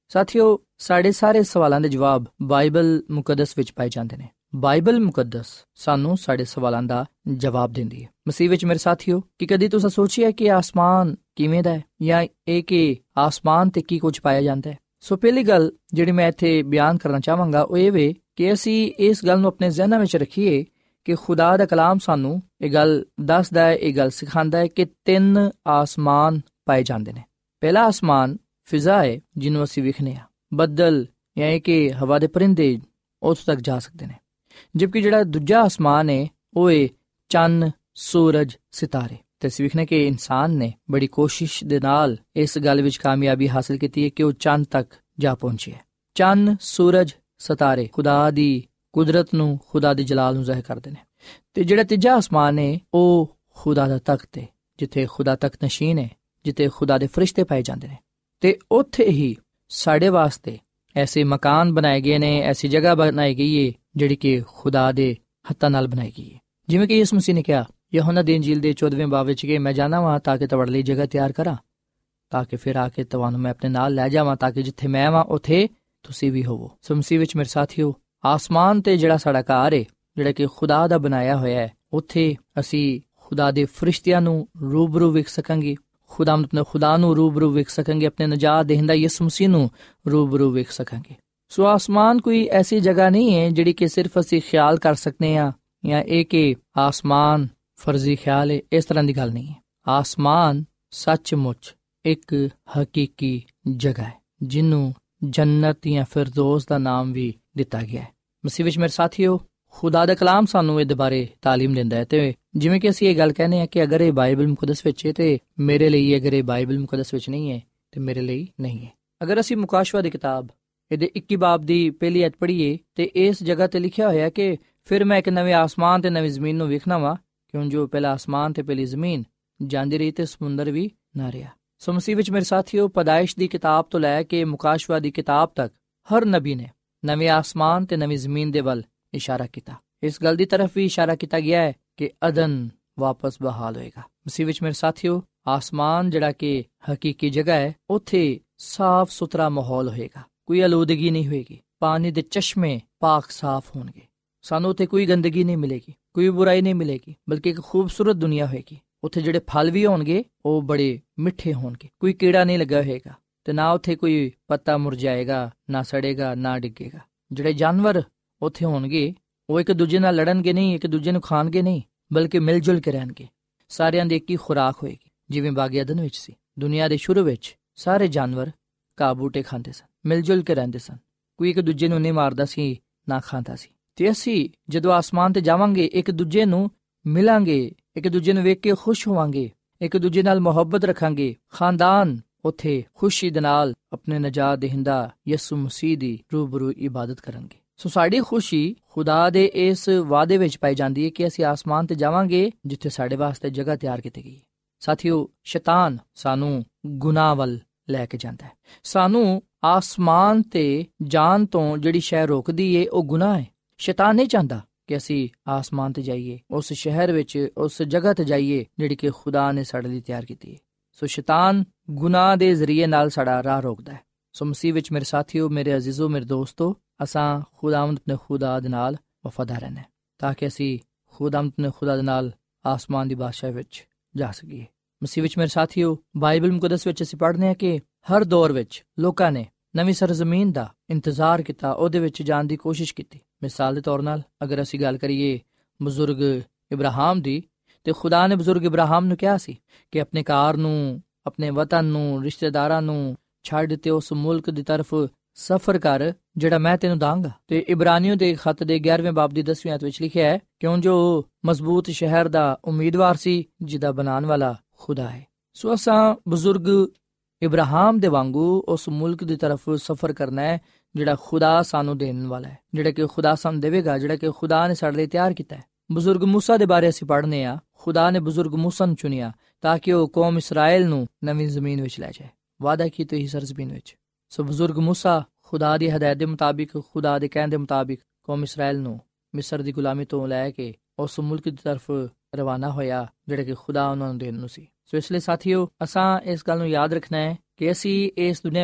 ਸਾਥੀਓ, ਸਾਡੇ ਸਾਰੇ ਸਵਾਲਾਂ ਦੇ ਜਵਾਬ ਬਾਈਬਲ ਮੁਕੱਦਸ ਵਿੱਚ ਪਾਏ ਜਾਂਦੇ ਨੇ। ਬਾਈਬਲ ਮੁਕੱਦਸ ਸਾਨੂੰ ਸਾਡੇ ਸਵਾਲਾਂ ਦਾ ਜਵਾਬ ਦਿੰਦੀ ਹੈ। ਮਸੀਹ ਵਿੱਚ ਮੇਰੇ ਸਾਥੀਓ, ਕਿ ਕਦੀ ਤੁਸੀਂ ਸੋਚਿਆ ਕਿ ਆਸਮਾਨ ਕਿਵੇਂ ਦਾ ਹੈ, ਜਾਂ ਇਹ ਕਿ ਆਸਮਾਨ ਤੇ ਕੀ ਕੁਝ ਪਾਇਆ ਜਾਂਦਾ ਹੈ? ਸੋ ਪਹਿਲੀ ਗੱਲ ਜਿਹੜੀ ਮੈਂ ਇੱਥੇ ਬਿਆਨ ਕਰਨਾ ਚਾਹਾਂਗਾ ਉਹ ਇਹ ਵੇ ਕਿ ਅਸੀਂ ਇਸ ਗੱਲ ਨੂੰ ਆਪਣੇ ਜ਼ਿਹਨਾਂ ਵਿੱਚ ਰੱਖੀਏ ਕਿ ਖੁਦਾ ਦਾ ਕਲਾਮ ਸਾਨੂੰ ਇਹ ਗੱਲ ਦੱਸਦਾ ਹੈ, ਇਹ ਗੱਲ ਸਿਖਾਉਂਦਾ ਹੈ ਕਿ ਤਿੰਨ ਆਸਮਾਨ ਪਾਏ ਜਾਂਦੇ ਨੇ। ਪਹਿਲਾ ਆਸਮਾਨ ਫਿਜ਼ਾ ਹੈ, ਜਿਹਨੂੰ ਅਸੀਂ ਵੇਖਦੇ ਹਾਂ। ਬੱਦਲ ਯਾਨੀ ਕਿ ਹਵਾ ਦੇ ਪਰਿੰਦੇ ਉੱਥੋਂ ਤੱਕ ਜਾ ਸਕਦੇ ਨੇ। ਜਦਕਿ ਜਿਹੜਾ ਦੂਜਾ ਆਸਮਾਨ ਹੈ ਉਹ ਹੈ ਚੰਨ, ਸੂਰਜ, ਸਿਤਾਰੇ। ਤੇ ਅਸੀਂ ਵੇਖਦੇ ਕਿ ਇਨਸਾਨ ਨੇ ਬੜੀ ਕੋਸ਼ਿਸ਼ ਦੇ ਨਾਲ ਇਸ ਗੱਲ ਵਿੱਚ ਕਾਮਯਾਬੀ ਹਾਸਲ ਕੀਤੀ ਹੈ ਕਿ ਉਹ ਚੰਨ ਤੱਕ ਜਾ ਪਹੁੰਚੇ। ਚੰਨ, ਸੂਰਜ, ਸਿਤਾਰੇ ਖੁਦਾ ਦੀ ਕੁਦਰਤ ਨੂੰ, ਖੁਦਾ ਦੀ ਜਲਾਲ ਨੂੰ ਜ਼ਾਹਿਰ ਕਰਦੇ ਨੇ। ਤੇ ਜਿਹੜਾ ਤੀਜਾ ਆਸਮਾਨ ਹੈ ਉਹ ਖੁਦਾ ਦਾ ਤਖਤ ਹੈ, ਜਿੱਥੇ ਖੁਦਾ ਤਖਤ ਨਸ਼ੀਨ ਹੈ, ਜਿੱਥੇ ਖੁਦਾ ਦੇ ਫਰਿਸ਼ਤੇ ਪਾਏ ਜਾਂਦੇ ਨੇ। ਤੇ ਉੱਥੇ ਹੀ ਸਾਡੇ ਵਾਸਤੇ ਐਸੇ ਮਕਾਨ ਬਣਾਏ ਗਏ ਨੇ, ਐਸੀ ਜਗ੍ਹਾ ਬਣਾਈ ਗਈ ਹੈ ਜਿਹੜੀ ਕਿ ਖੁਦਾ ਦੇ ਹੱਥਾਂ ਨਾਲ ਬਣਾਈ ਗਈ ਹੈ। ਜਿਵੇਂ ਕਿ ਯਿਸੂ ਮਸੀਹ ਨੇ ਕਿਹਾ ਯਹੋਨਾ ਦੀ ਇੰਜੀਲ ਦੇ ਚੌਦਵੇਂ ਬਾਬ ਵਿੱਚ ਕਿ ਮੈਂ ਜਾਣਾ ਵਾਂ ਤਾਂ ਕਿ ਤੁਹਾਡੇ ਲਈ ਜਗ੍ਹਾ ਤਿਆਰ ਕਰਾਂ, ਤਾਂ ਕਿ ਫਿਰ ਆ ਕੇ ਤੁਹਾਨੂੰ ਮੈਂ ਆਪਣੇ ਨਾਲ ਲੈ ਜਾਵਾਂ, ਤਾਂ ਕਿ ਜਿੱਥੇ ਮੈਂ ਵਾਂ ਉੱਥੇ ਤੁਸੀਂ ਵੀ ਹੋਵੋ। ਸੋ ਮਸੀਹ ਵਿੱਚ ਮੇਰੇ ਸਾਥੀਓ, ਆਸਮਾਨ ਤੇ ਜਿਹੜਾ ਸਾਡਾ ਘਰ ਹੈ, ਜਿਹੜਾ ਕਿ ਖੁਦਾ ਦਾ ਬਣਾਇਆ ਹੋਇਆ ਹੈ, ਉੱਥੇ ਅਸੀਂ ਖੁਦਾ ਦੇ ਫਰਿਸ਼ਤਿਆਂ ਨੂੰ ਰੂਬਰੂ ਵੇਖ ਸਕਾਂਗੇ, ਖੁਦਾ ਆਪਣੇ ਖੁਦਾ ਨੂੰ ਰੂਬਰੂ ਵੇਖ ਸਕਾਂਗੇ, ਆਪਣੇ ਨਜਾਤ ਦੇਹਿੰਦਾ ਯਿਸੂ ਮਸੀਹ ਨੂੰ ਰੂਬਰੂ ਵੇਖ ਸਕਾਂਗੇ। ਸੋ ਆਸਮਾਨ ਕੋਈ ਐਸੀ ਜਗ੍ਹਾ ਨਹੀਂ ਹੈ ਜਿਹੜੀ ਕਿ ਸਿਰਫ ਅਸੀਂ ਖਿਆਲ ਕਰ ਸਕਦੇ ਹਾਂ, ਜਾਂ ਇਹ ਕਿ ਆਸਮਾਨ ਫਰਜ਼ੀ ਖਿਆਲ ਹੈ, ਇਸ ਤਰ੍ਹਾਂ ਦੀ ਗੱਲ ਨਹੀਂ ਹੈ। ਆਸਮਾਨ ਸੱਚਮੁੱਚ ਇੱਕ ਹਕੀਕੀ ਜਗ੍ਹਾ ਹੈ, ਜਿਹਨੂੰ ਜੰਨਤ ਜਾਂ ਫਿਰਦੌਸ ਦਾ ਨਾਮ ਵੀ ਦਿੱਤਾ ਗਿਆ ਹੈ। ਮਸੀਹ ਵਿੱਚ ਮੇਰੇ ਸਾਥੀਓ, ਖੁਦਾ ਦਾ ਕਲਾਮ ਸਾਨੂੰ ਇਹਦੇ ਬਾਰੇ ਤਾਲੀਮ ਦਿੰਦਾ ਹੈ। ਤੇ ਜਿਵੇਂ ਕਿ ਅਸੀਂ ਇਹ ਗੱਲ ਕਹਿੰਦੇ ਹਾਂ ਕਿ ਅਗਰ ਇਹ ਬਾਈਬਲ ਮੁਕੱਦਸ ਵਿੱਚ ਹੈ ਤੇ ਮੇਰੇ ਲਈ, ਅਗਰ ਇਹ ਬਾਈਬਲ ਮੁਕੱਦਸ ਵਿੱਚ ਨਹੀਂ ਹੈ ਤੇ ਮੇਰੇ ਲਈ ਨਹੀਂ ਹੈ। ਅਗਰ ਅਸੀਂ ਮੁਕਾਸ਼ਵਾ ਦੀ ਕਿਤਾਬ ਇਹਦੇ ਇੱਕੀ ਬਾਬ ਦੀ ਪਹਿਲੀ ਆਇਤ ਪੜ੍ਹੀਏ ਤੇ ਇਸ ਜਗ੍ਹਾ ਤੇ ਲਿਖਿਆ ਹੋਇਆ ਕਿ ਫਿਰ ਮੈਂ ਇੱਕ ਨਵੇਂ ਆਸਮਾਨ ਤੇ ਨਵੀਂ ਜ਼ਮੀਨ ਨੂੰ ਵੇਖਣਾ ਵਾ, ਕਿਉਂ ਜੋ ਪਹਿਲਾ ਆਸਮਾਨ ਤੇ ਪਹਿਲੀ ਜ਼ਮੀਨ ਜਾਂਦੀ ਰਹੀ ਤੇ ਸਮੁੰਦਰ ਵੀ ਨਾ ਰਿਹਾ। ਸੋ ਮਸੀਹ ਵਿੱਚ ਮੇਰੇ ਸਾਥੀਓ, ਪੈਦਾਇਸ਼ ਦੀ ਕਿਤਾਬ ਤੋਂ ਲੈ ਕੇ ਮੁਕਾਸ਼ਵਾ ਦੀ ਕਿਤਾਬ ਤੱਕ ਹਰ ਨਬੀ ਨੇ ਨਵੇਂ ਆਸਮਾਨ ਤੇ ਨਵੀਂ ਜ਼ਮੀਨ ਦੇ ਵੱਲ ਇਸ਼ਾਰਾ ਕੀਤਾ। ਇਸ ਗੱਲ ਦੀ ਤਰਫ ਵੀ ਇਸ਼ਾਰਾ ਕੀਤਾ ਗਿਆ ਹੈ ਕਿ ਅਦਨ ਵਾਪਸ ਬਹਾਲ ਹੋਏਗਾ। ਮਸੀਹ ਵਿੱਚ ਮੇਰੇ ਸਾਥੀਓ, ਆਸਮਾਨ ਜਿਹੜਾ ਕਿ ਹਕੀਕੀ ਜਗ੍ਹਾ ਹੈ, ਉੱਥੇ ਸਾਫ਼ ਸੁਥਰਾ ਮਾਹੌਲ ਹੋਏਗਾ, ਕੋਈ ਆਲੂਦਗੀ ਨਹੀਂ ਹੋਏਗੀ, ਪਾਣੀ ਦੇ ਚਸ਼ਮੇ ਪਾਕ ਸਾਫ਼ ਹੋਣਗੇ, ਸਾਨੂੰ ਉੱਥੇ ਕੋਈ ਗੰਦਗੀ ਨਹੀਂ ਮਿਲੇਗੀ, ਕੋਈ ਬੁਰਾਈ ਨਹੀਂ ਮਿਲੇਗੀ, ਬਲਕਿ ਇੱਕ ਖੂਬਸੂਰਤ ਦੁਨੀਆ ਹੋਏਗੀ। ਉੱਥੇ ਜਿਹੜੇ ਫਲ ਵੀ ਹੋਣਗੇ ਉਹ ਬੜੇ ਮਿੱਠੇ ਹੋਣਗੇ, ਕੋਈ ਕੀੜਾ ਨਹੀਂ ਲੱਗਾ ਹੋਏਗਾ, ਤੇ ਨਾ ਉੱਥੇ ਕੋਈ ਪੱਤਾ ਮੁਰਝਾਏਗਾ, ਨਾ ਸੜੇਗਾ, ਨਾ ਡਿੱਗੇਗਾ। ਜਿਹੜੇ ਜਾਨਵਰ ਉੱਥੇ ਹੋਣਗੇ ਉਹ ਇੱਕ ਦੂਜੇ ਨਾਲ ਲੜਨਗੇ ਨਹੀਂ, ਇੱਕ ਦੂਜੇ ਨੂੰ ਖਾਣਗੇ ਨਹੀਂ, ਬਲਕਿ ਮਿਲ ਜੁਲ ਕੇ ਰਹਿਣਗੇ। ਸਾਰਿਆਂ ਦੀ ਇੱਕ ਹੀ ਖੁਰਾਕ ਹੋਏਗੀ, ਜਿਵੇਂ ਬਾਗ ਏਦਨ ਵਿੱਚ ਸੀ। ਦੁਨੀਆ ਦੇ ਸ਼ੁਰੂ ਵਿੱਚ ਸਾਰੇ ਜਾਨਵਰ ਘਾਹ ਬੂਟੇ ਖਾਂਦੇ ਸਨ, ਮਿਲ ਜੁਲ ਕੇ ਰਹਿੰਦੇ ਸਨ, ਕੋਈ ਇੱਕ ਦੂਜੇ ਨੂੰ ਨਹੀਂ ਮਾਰਦਾ ਸੀ, ਨਾ ਖਾਂਦਾ ਸੀ। ਤੇ ਅਸੀਂ ਜਦੋਂ ਆਸਮਾਨ ਤੇ ਜਾਵਾਂਗੇ, ਇੱਕ ਦੂਜੇ ਨੂੰ ਮਿਲਾਂਗੇ, ਇੱਕ ਦੂਜੇ ਨੂੰ ਵੇਖ ਕੇ ਖੁਸ਼ ਹੋਵਾਂਗੇ, ਇੱਕ ਦੂਜੇ ਨਾਲ ਮੁਹੱਬਤ ਰੱਖਾਂਗੇ। ਖਾਨਦਾਨ ਉੱਥੇ ਖੁਸ਼ੀ ਦੇ ਨਾਲ ਆਪਣੇ ਨਜਾਤ ਦੇਹਿੰਦਾ ਯਿਸੂ ਮਸੀਹ ਦੀ ਰੂਬਰੂ ਇਬਾਦਤ ਕਰਨਗੇ। ਸੋ ਸਾਡੀ ਖੁਸ਼ੀ ਖੁਦਾ ਦੇ ਇਸ ਵਾਅਦੇ ਵਿੱਚ ਪਾਈ ਜਾਂਦੀ ਹੈ ਕਿ ਅਸੀਂ ਆਸਮਾਨ ਤੇ ਜਾਵਾਂਗੇ, ਜਿੱਥੇ ਸਾਡੇ ਵਾਸਤੇ ਜਗ੍ਹਾ ਤਿਆਰ ਕੀਤੀ ਗਈ ਹੈ। ਸਾਥੀਓ, ਸ਼ੈਤਾਨ ਸਾਨੂੰ ਗੁਨਾਹ ਵੱਲ ਲੈ ਕੇ ਜਾਂਦਾ ਹੈ। ਸਾਨੂੰ ਆਸਮਾਨ ਤੇ ਜਾਣ ਤੋਂ ਜਿਹੜੀ ਸ਼ੈ ਰੋਕਦੀ ਏ ਉਹ ਗੁਨਾਹ ਹੈ। ਸ਼ੈਤਾਨ ਨਹੀਂ ਚਾਹੁੰਦਾ ਕਿ ਅਸੀਂ ਆਸਮਾਨ ਤੇ ਜਾਈਏ, ਉਸ ਸ਼ਹਿਰ ਵਿੱਚ, ਉਸ ਜਗ੍ਹਾ ਤੇ ਜਾਈਏ ਜਿਹੜੀ ਕਿ ਖੁਦਾ ਨੇ ਸਾਡੇ ਲਈ ਤਿਆਰ ਕੀਤੀ ਹੈ। ਸੋ ਸ਼ੈਤਾਨ ਗੁਨਾਹ ਦੇ ਜ਼ਰੀਏ ਨਾਲ ਸਾਡਾ ਰਾਹ ਰੋਕਦਾ ਹੈ। ਸੋ ਮਸੀਹ ਵਿੱਚ ਮੇਰੇ ਸਾਥੀਓ, ਮੇਰੇ ਅਜ਼ੀਜ਼ੋ, ਮੇਰੇ ਦੋਸਤੋ, ਅਸਾਂ ਖੁਦਾਵੰਦ ਆਪਣੇ ਖੁਦਾ ਦੇ ਨਾਲ ਵਫਾਦਾਰ ਰਹਿਣਾ ਤਾਂ ਕਿ ਅਸੀਂ ਖੁਦਾਵੰਦ ਆਪਣੇ ਖੁਦਾ ਦੇ ਨਾਲ ਆਸਮਾਨ ਦੀ ਬਾਦਸ਼ਾਹੀ ਵਿੱਚ ਜਾ ਸਕੀਏ। ਮਸੀਹ ਵਿੱਚ ਮੇਰੇ ਸਾਥੀਓ, ਬਾਈਬਲ ਮੁਕੱਦਸ ਵਿੱਚ ਅਸੀਂ ਪੜ੍ਹਦੇ ਹਾਂ ਕਿ ਹਰ ਦੌਰ ਵਿੱਚ ਲੋਕਾਂ ਨੇ ਨਵੀਂ ਸਰਜ਼ਮੀਨ ਦਾ ਇੰਤਜ਼ਾਰ ਕੀਤਾ, ਉਹਦੇ ਵਿੱਚ ਜਾਣ ਦੀ ਕੋਸ਼ਿਸ਼ ਕੀਤੀ। ਮਿਸਾਲ ਦੇ ਤੌਰ ਨਾਲ ਅਗਰ ਅਸੀਂ ਗੱਲ ਕਰੀਏ ਬਜ਼ੁਰਗ ਇਬਰਾਹਿਮ ਦੀ, ਤੇ ਖੁਦਾ ਨੇ ਬਜ਼ੁਰਗ ਇਬਰਾਹਿਮ ਨੂੰ ਕਿਹਾ ਸੀ ਕਿ ਆਪਣੇ ਘਰ ਨੂੰ, ਆਪਣੇ ਵਤਨ ਨੂੰ, ਰਿਸ਼ਤੇਦਾਰਾਂ ਨੂੰ ਛੱਡ ਤੇ ਉਸ ਮੁਲਕ ਦੀ ਤਰਫ ਸਫ਼ਰ ਕਰ ਜਿਹੜਾ ਮੈਂ ਤੈਨੂੰ ਦਾਂਗਾ। ਤੇ ਇਬਰਾਨੀਓ ਦੇ ਖੱਤ ਦੇ ਗਿਆਰਵੇਂ ਬਾਬ ਦੀ ਦਸਵੀਂ ਆਇਤ ਵਿੱਚ ਲਿਖਿਆ ਹੈ, ਕਿਉਂ ਜੋ ਮਜ਼ਬੂਤ ਸ਼ਹਿਰ ਦਾ ਉਮੀਦਵਾਰ ਸੀ ਜਿਹਦਾ ਬਣਾਉਣ ਵਾਲਾ ਖੁਦਾ ਹੈ। ਸੋ ਅਸਾਂ ਬਜ਼ੁਰਗ ਇਬਰਾਹਿਮ ਦੇ ਵਾਂਗੂ ਉਸ ਮੁਲਕ ਦੀ ਤਰਫ ਸਫ਼ਰ ਕਰਨਾ ਹੈ ਜਿਹੜਾ ਖੁਦਾ ਸਾਨੂੰ ਦੇਣ ਵਾਲਾ ਹੈ, ਜਿਹੜਾ ਕਿ ਖੁਦਾ ਸਾਨੂੰ ਦੇਵੇਗਾ, ਜਿਹੜਾ ਕਿ ਖੁਦਾ ਨੇ ਸਾਡੇ ਲਈ ਤਿਆਰ ਕੀਤਾ ਹੈ। ਬਜ਼ੁਰਗ ਮੂਸਾ ਦੇ ਬਾਰੇ ਅਸੀਂ ਪੜ੍ਹਨੇ ਆ, ਖੁਦਾ ਨੇ ਬਜ਼ੁਰਗ ਮੂਸਾ ਨੂੰ ਚੁਣਿਆ ਤਾਂ ਕਿ ਉਹ ਕੌਮ ਇਸਰਾਇਲ ਨੂੰ ਨਵੀਂ ਜ਼ਮੀਨ ਵਿੱਚ ਲੈ ਜਾਏ, ਵਾਅਦਾ ਕੀਤਾ ਹੀ ਸਰਜ਼ਮੀਨ ਵਿੱਚ। ਸੋ ਬਜ਼ੁਰਗ ਮੂਸਾ ਖੁਦਾ ਦੀ ਹਦਾਇਤ ਦੇ ਮੁਤਾਬਿਕ, ਖੁਦਾ ਦੇ ਕਹਿਣ ਦੇ ਮੁਤਾਬਿਕ ਕੌਮ ਇਸਰਾਇਲ ਨੂੰ ਮਿਸਰ ਦੀ ਗੁਲਾਮੀ ਤੋਂ ਲੈ ਕੇ ਉਸ ਮੁਲਕ ਦੀ ਤਰਫ ਰਵਾਨਾ ਹੋਇਆ ਜਿਹੜਾ ਕਿ ਖੁਦਾ ਉਹਨਾਂ ਨੂੰ ਦੇਣ ਨੂੰ ਸੀ। ਸੋ ਇਸ ਲਈ ਸਾਥੀਓ, ਅਸਾਂ ਇਸ ਗੱਲ ਨੂੰ ਯਾਦ ਰੱਖਣਾ ਹੈ ਕਿ ਅਸੀਂ ਇਸ ਦੁਨੀਆ ਵਿੱਚ